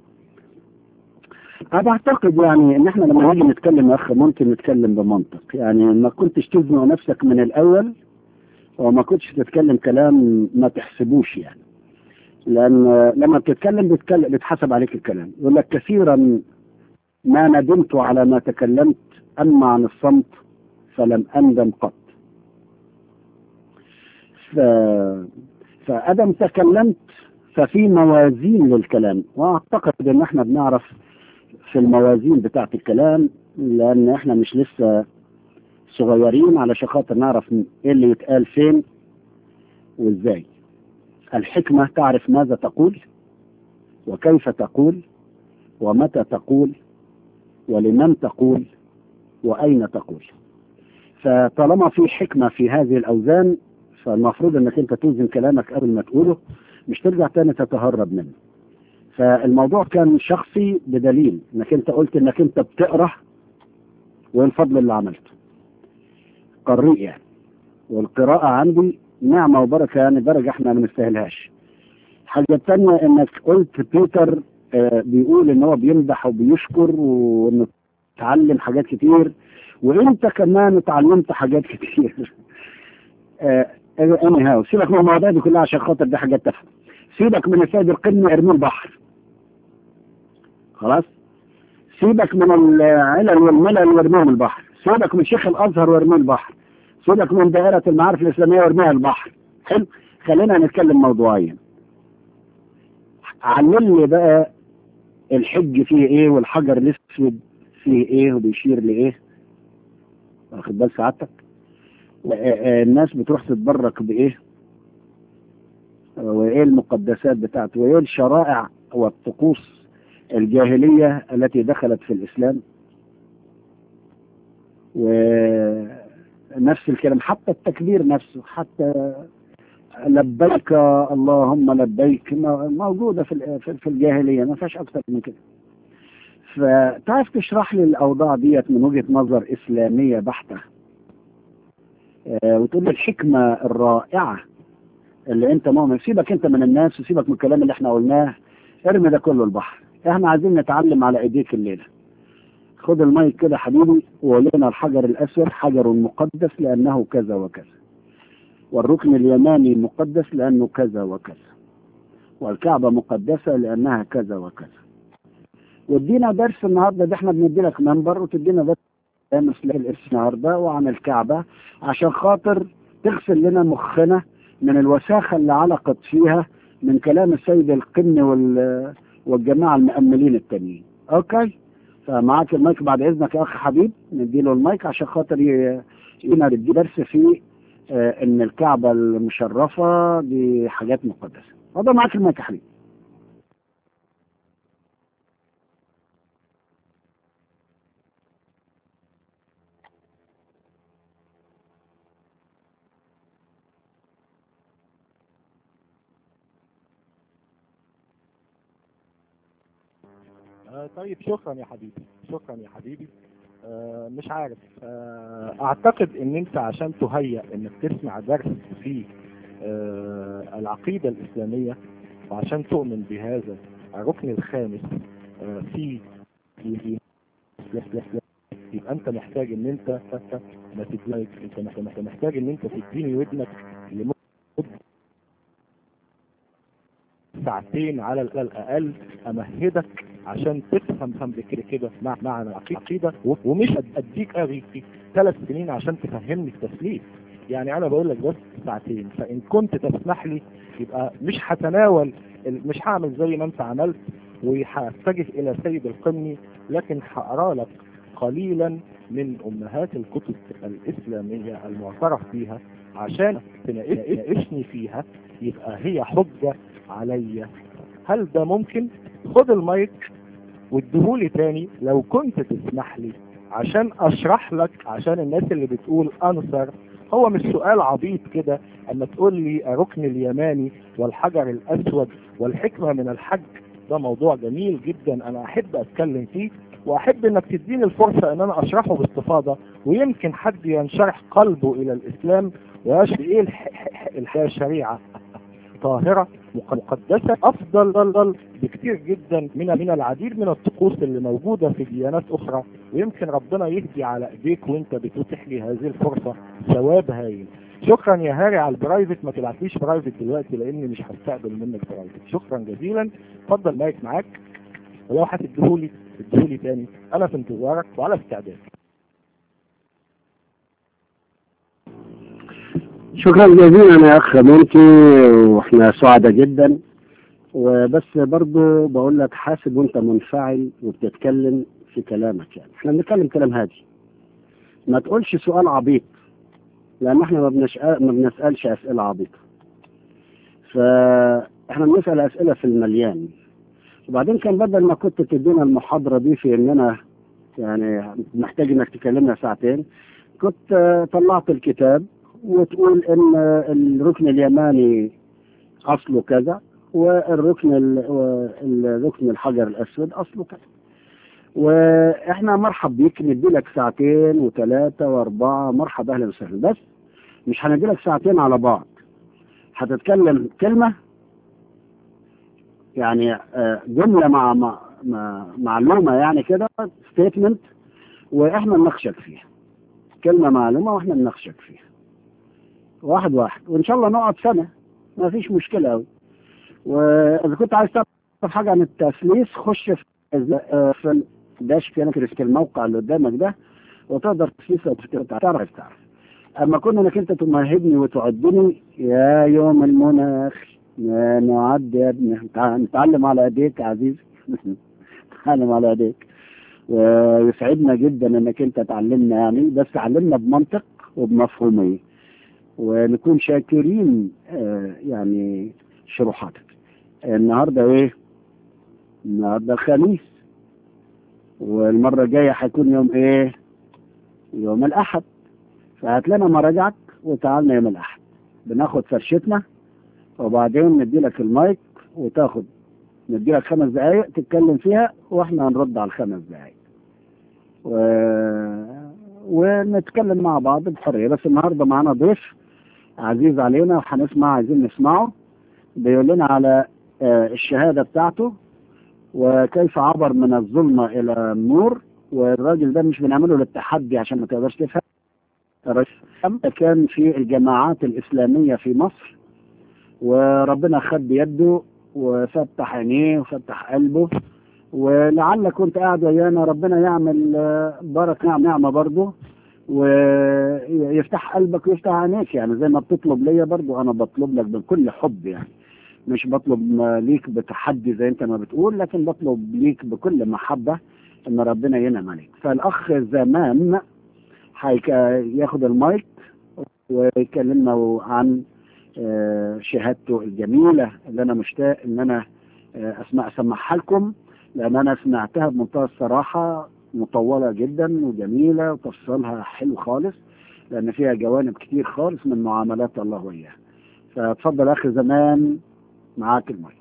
انا بعتقد يعني ان احنا لما نيجي نتكلم يا اخ ممكن نتكلم بمنطق، يعني ما كنتش تزنق نفسك من الاول وما كنتش تتكلم كلام ما تحسبوش يعني. لان لما بتتكلم بتحسب عليك الكلام. يقول لك كثيرا ما ندمت على ما تكلمت، اما عن الصمت فلم اندم قط. فادم تكلمت ففي موازين للكلام، واعتقد ان احنا بنعرف في الموازين بتاعت الكلام، لان احنا مش لسه صغيرين علشان خاطر نعرف ايه اللي يتقال فين وازاي. الحكمة تعرف ماذا تقول وكيف تقول ومتى تقول ولمن تقول وأين تقول. فطالما في حكمة في هذه الأوزان، فالمفروض انك انت توزن كلامك قبل ما تقوله، مش ترجع تاني تتهرب منه. فالموضوع كان شخصي بدليل انك انت قلت انك انت بتقرأ، والفضل اللي عملته قرئ يعني، والقراءة عندي نعمة وبركة يعني درجة احنا ما نستاهلهاش. الحاجة الثانية انك قلت بيتر بيقول ان هو بيمدح وبيشكر وانه اتعلم حاجات كتير، وانت كمان اتعلمت حاجات كتير. سيبك من المواضيع دي كلها عشان خاطر دي حاجات تافهه. سيبك من السيد القمي ارميه البحر خلاص. سيبك من العلل والملل وارميهم البحر. سيبك من شيخ الازهر وارميه البحر. سيبك من دائرة المعارف الاسلامية وارميها البحر. حلو، خلينا نتكلم موضوعيا. علم لي بقى الحج فيه ايه والحجر الاسود فيه ايه وبيشير لايه، واخد بال سعادتك؟ الناس بتروح تتبرك بايه، وايه المقدسات بتاعته، وايه الشرائع والطقوس الجاهلية التي دخلت في الاسلام، ونفس الكلام حتى التكبير نفسه، حتى لبيك اللهم لبيك موجودة في الجاهلية، ما فيهاش أكتر من كده. فتعرف تشرح لي الأوضاع ديت من وجهة نظر إسلامية بحتة، وتقول لي الحكمة الرائعة اللي أنت مؤمن. سيبك أنت من الناس وسيبك من الكلام اللي احنا قلناه، ارمي ده كله البحر. احنا عايزين نتعلم على ايديك الليلة. خد المايك كده حبيبي وقول لنا الحجر الأسود حجر مقدس لأنه كذا وكذا، والركن اليماني مقدس لأنه كذا وكذا، والكعبة مقدسة لأنها كذا وكذا. وادينا درس النهارده، ده احنا بندي لك منبر وتدينا درس مثل النهارده وعن الكعبة عشان خاطر تغسل لنا مخنا من الوساخة اللي علقت فيها من كلام السيد القني والجماعة المؤملين التانيين. اوكي، فمعاك المايك بعد اذنك يا اخ حبيب، نديله المايك عشان خاطر يدي درس فيه ان الكعبة المشرفة دي حاجات مقدسة. هذا معاك المايك يا حبيب. طيب شكرا يا حبيبي، شكرا يا حبيبي. مش عارف، اعتقد ان انت عشان تهيأ انك تسمع درس في العقيدة الاسلامية وعشان تؤمن بهذا الركن الخامس في يبقى انت محتاج ان انت ما تديك، انت محتاج ان انت تديني ودنك لمدة ساعتين على الاقل امهدك عشان تفهم كده معنى العقيدة، ومش اديك اغي في 3 سنين عشان تفهمني التسليم. يعني انا بقول لك بس ساعتين، فان كنت تسمح لي يبقى مش هتناول، مش هعمل زي ما انت عملت وهتجه الى سيد القني، لكن هقرا لك قليلا من امهات الكتب الاسلامية المعترف بها عشان تناقشني فيها، يبقى هي حجة عليا. هل ده ممكن؟ خد المايك واديهولي تاني لو كنت تسمح لي عشان اشرح لك، عشان الناس اللي بتقول انصر. هو مش سؤال عبيط كده اما تقول لي الركن اليماني والحجر الاسود والحكمة من الحج، ده موضوع جميل جدا انا احب اتكلم فيه، واحب انك تديني الفرصة ان انا اشرحه باستفاضة، ويمكن حد ينشرح قلبه الى الاسلام ويشرح ايه الشريعة طاهرة مقدسة افضل بكتير جدا من العديد من الطقوس اللي موجودة في ديانات اخرى، ويمكن ربنا يهدي على ايديك وانت بتتيح لي هذه الفرصة. ثواب هايل. شكرا يا هاري على البرايفت، ما تبعتليش برايفت دلوقتي لاني مش هستقبل منك برايفت. شكرا جزيلا، اتفضل مايك معاك، ولو هتديهولي اديهولي تاني، انا في انتظارك وعلى استعداد. شكرا جزيلا يا اخ مونتي، واحنا سعداء جدا. وبس برضو بقول لك حاسب وانت منفعل وبتتكلم في كلامك، يعني احنا بنتكلم كلام هادي، ما تقولش سؤال عبيط لان احنا ما بنسألش اسئلة عبيطة، فاحنا بنسأل اسئلة في المليان. وبعدين كان بدل ما كنت تدينا المحاضرة دي في اننا يعني محتاج انك تكلمنا ساعتين، كنت طلعت الكتاب وتقول ان الركن اليماني اصله كذا والركن الحجر الاسود اصله كذا، واحنا مرحب بيك ندي لك ساعتين و3 و4، مرحبا اهلا وسهلا. بس مش هندي لك ساعتين على بعض، هتتكلم كلمة يعني جملة مع معلومة يعني كده ستيتمنت، واحنا نناقشك فيها. كلمة معلومة واحنا نناقشك فيها واحد، وان شاء الله نقعد سنة، ما فيش مشكلة قوي. واذا كنت عايز تعرف حاجة عن التثليث خش في داش كده الموقع اللي قدامك ده وتقدر تثليث تعرف. اما كنا انك انت تمهدني وتعدني يا يوم المناخ نعد يا ابني، نتعلم على ايديك يا عزيزي نتعلم على ايديك، ويسعدنا جدا انك انت تعلمنا، يعني بس تعلمنا بمنطق وبمفهومية، ونكون شاكرين يعني شروحاتك. النهاردة ايه؟ النهاردة الخميس، والمرة الجاية هيكون يوم ايه؟ يوم الاحد. فهات لنا مراجعك وتعالنا يوم الاحد، بناخد فرشتنا وبعدين ندي لك المايك وتاخد، ندي لك 5 دقايق تتكلم فيها واحنا هنرد على ال5 دقايق ونتكلم مع بعض بحرية. بس النهاردة معانا ضيف عزيز علينا وهنسمع، عايزين نسمعه بيقول لنا على الشهادة بتاعته وكيف عبر من الظلمة إلى النور. والراجل ده مش بنعمله للتحدي عشان ما تقدرش تفهم. الراجل كان في الجماعات الإسلامية في مصر، وربنا خد بيده وفتح عينيه وفتح قلبه، ولعلك كنت قاعد ويانا ربنا يعمل بركة نعمة برضه ويفتح قلبك ويفتح عينيك. يعني زي ما بتطلب ليا برضه أنا بطلب لك بكل حب، يعني مش بطلب ليك بتحدي زي انت ما بتقول، لكن بطلب ليك بكل محبة ان ربنا ينعم عليك. فالاخ زمان هياخد المايك ويكلمنا عن شهادته الجميلة اللي انا مشتاق ان انا اسمعها لكم، لان انا سمعتها بمنتهى الصراحة، مطولة جدا وجميلة وتفصيلها حلو خالص، لان فيها جوانب كتير خالص من معاملات الله وياه. فتفضل اخي زمان، معاك المايك.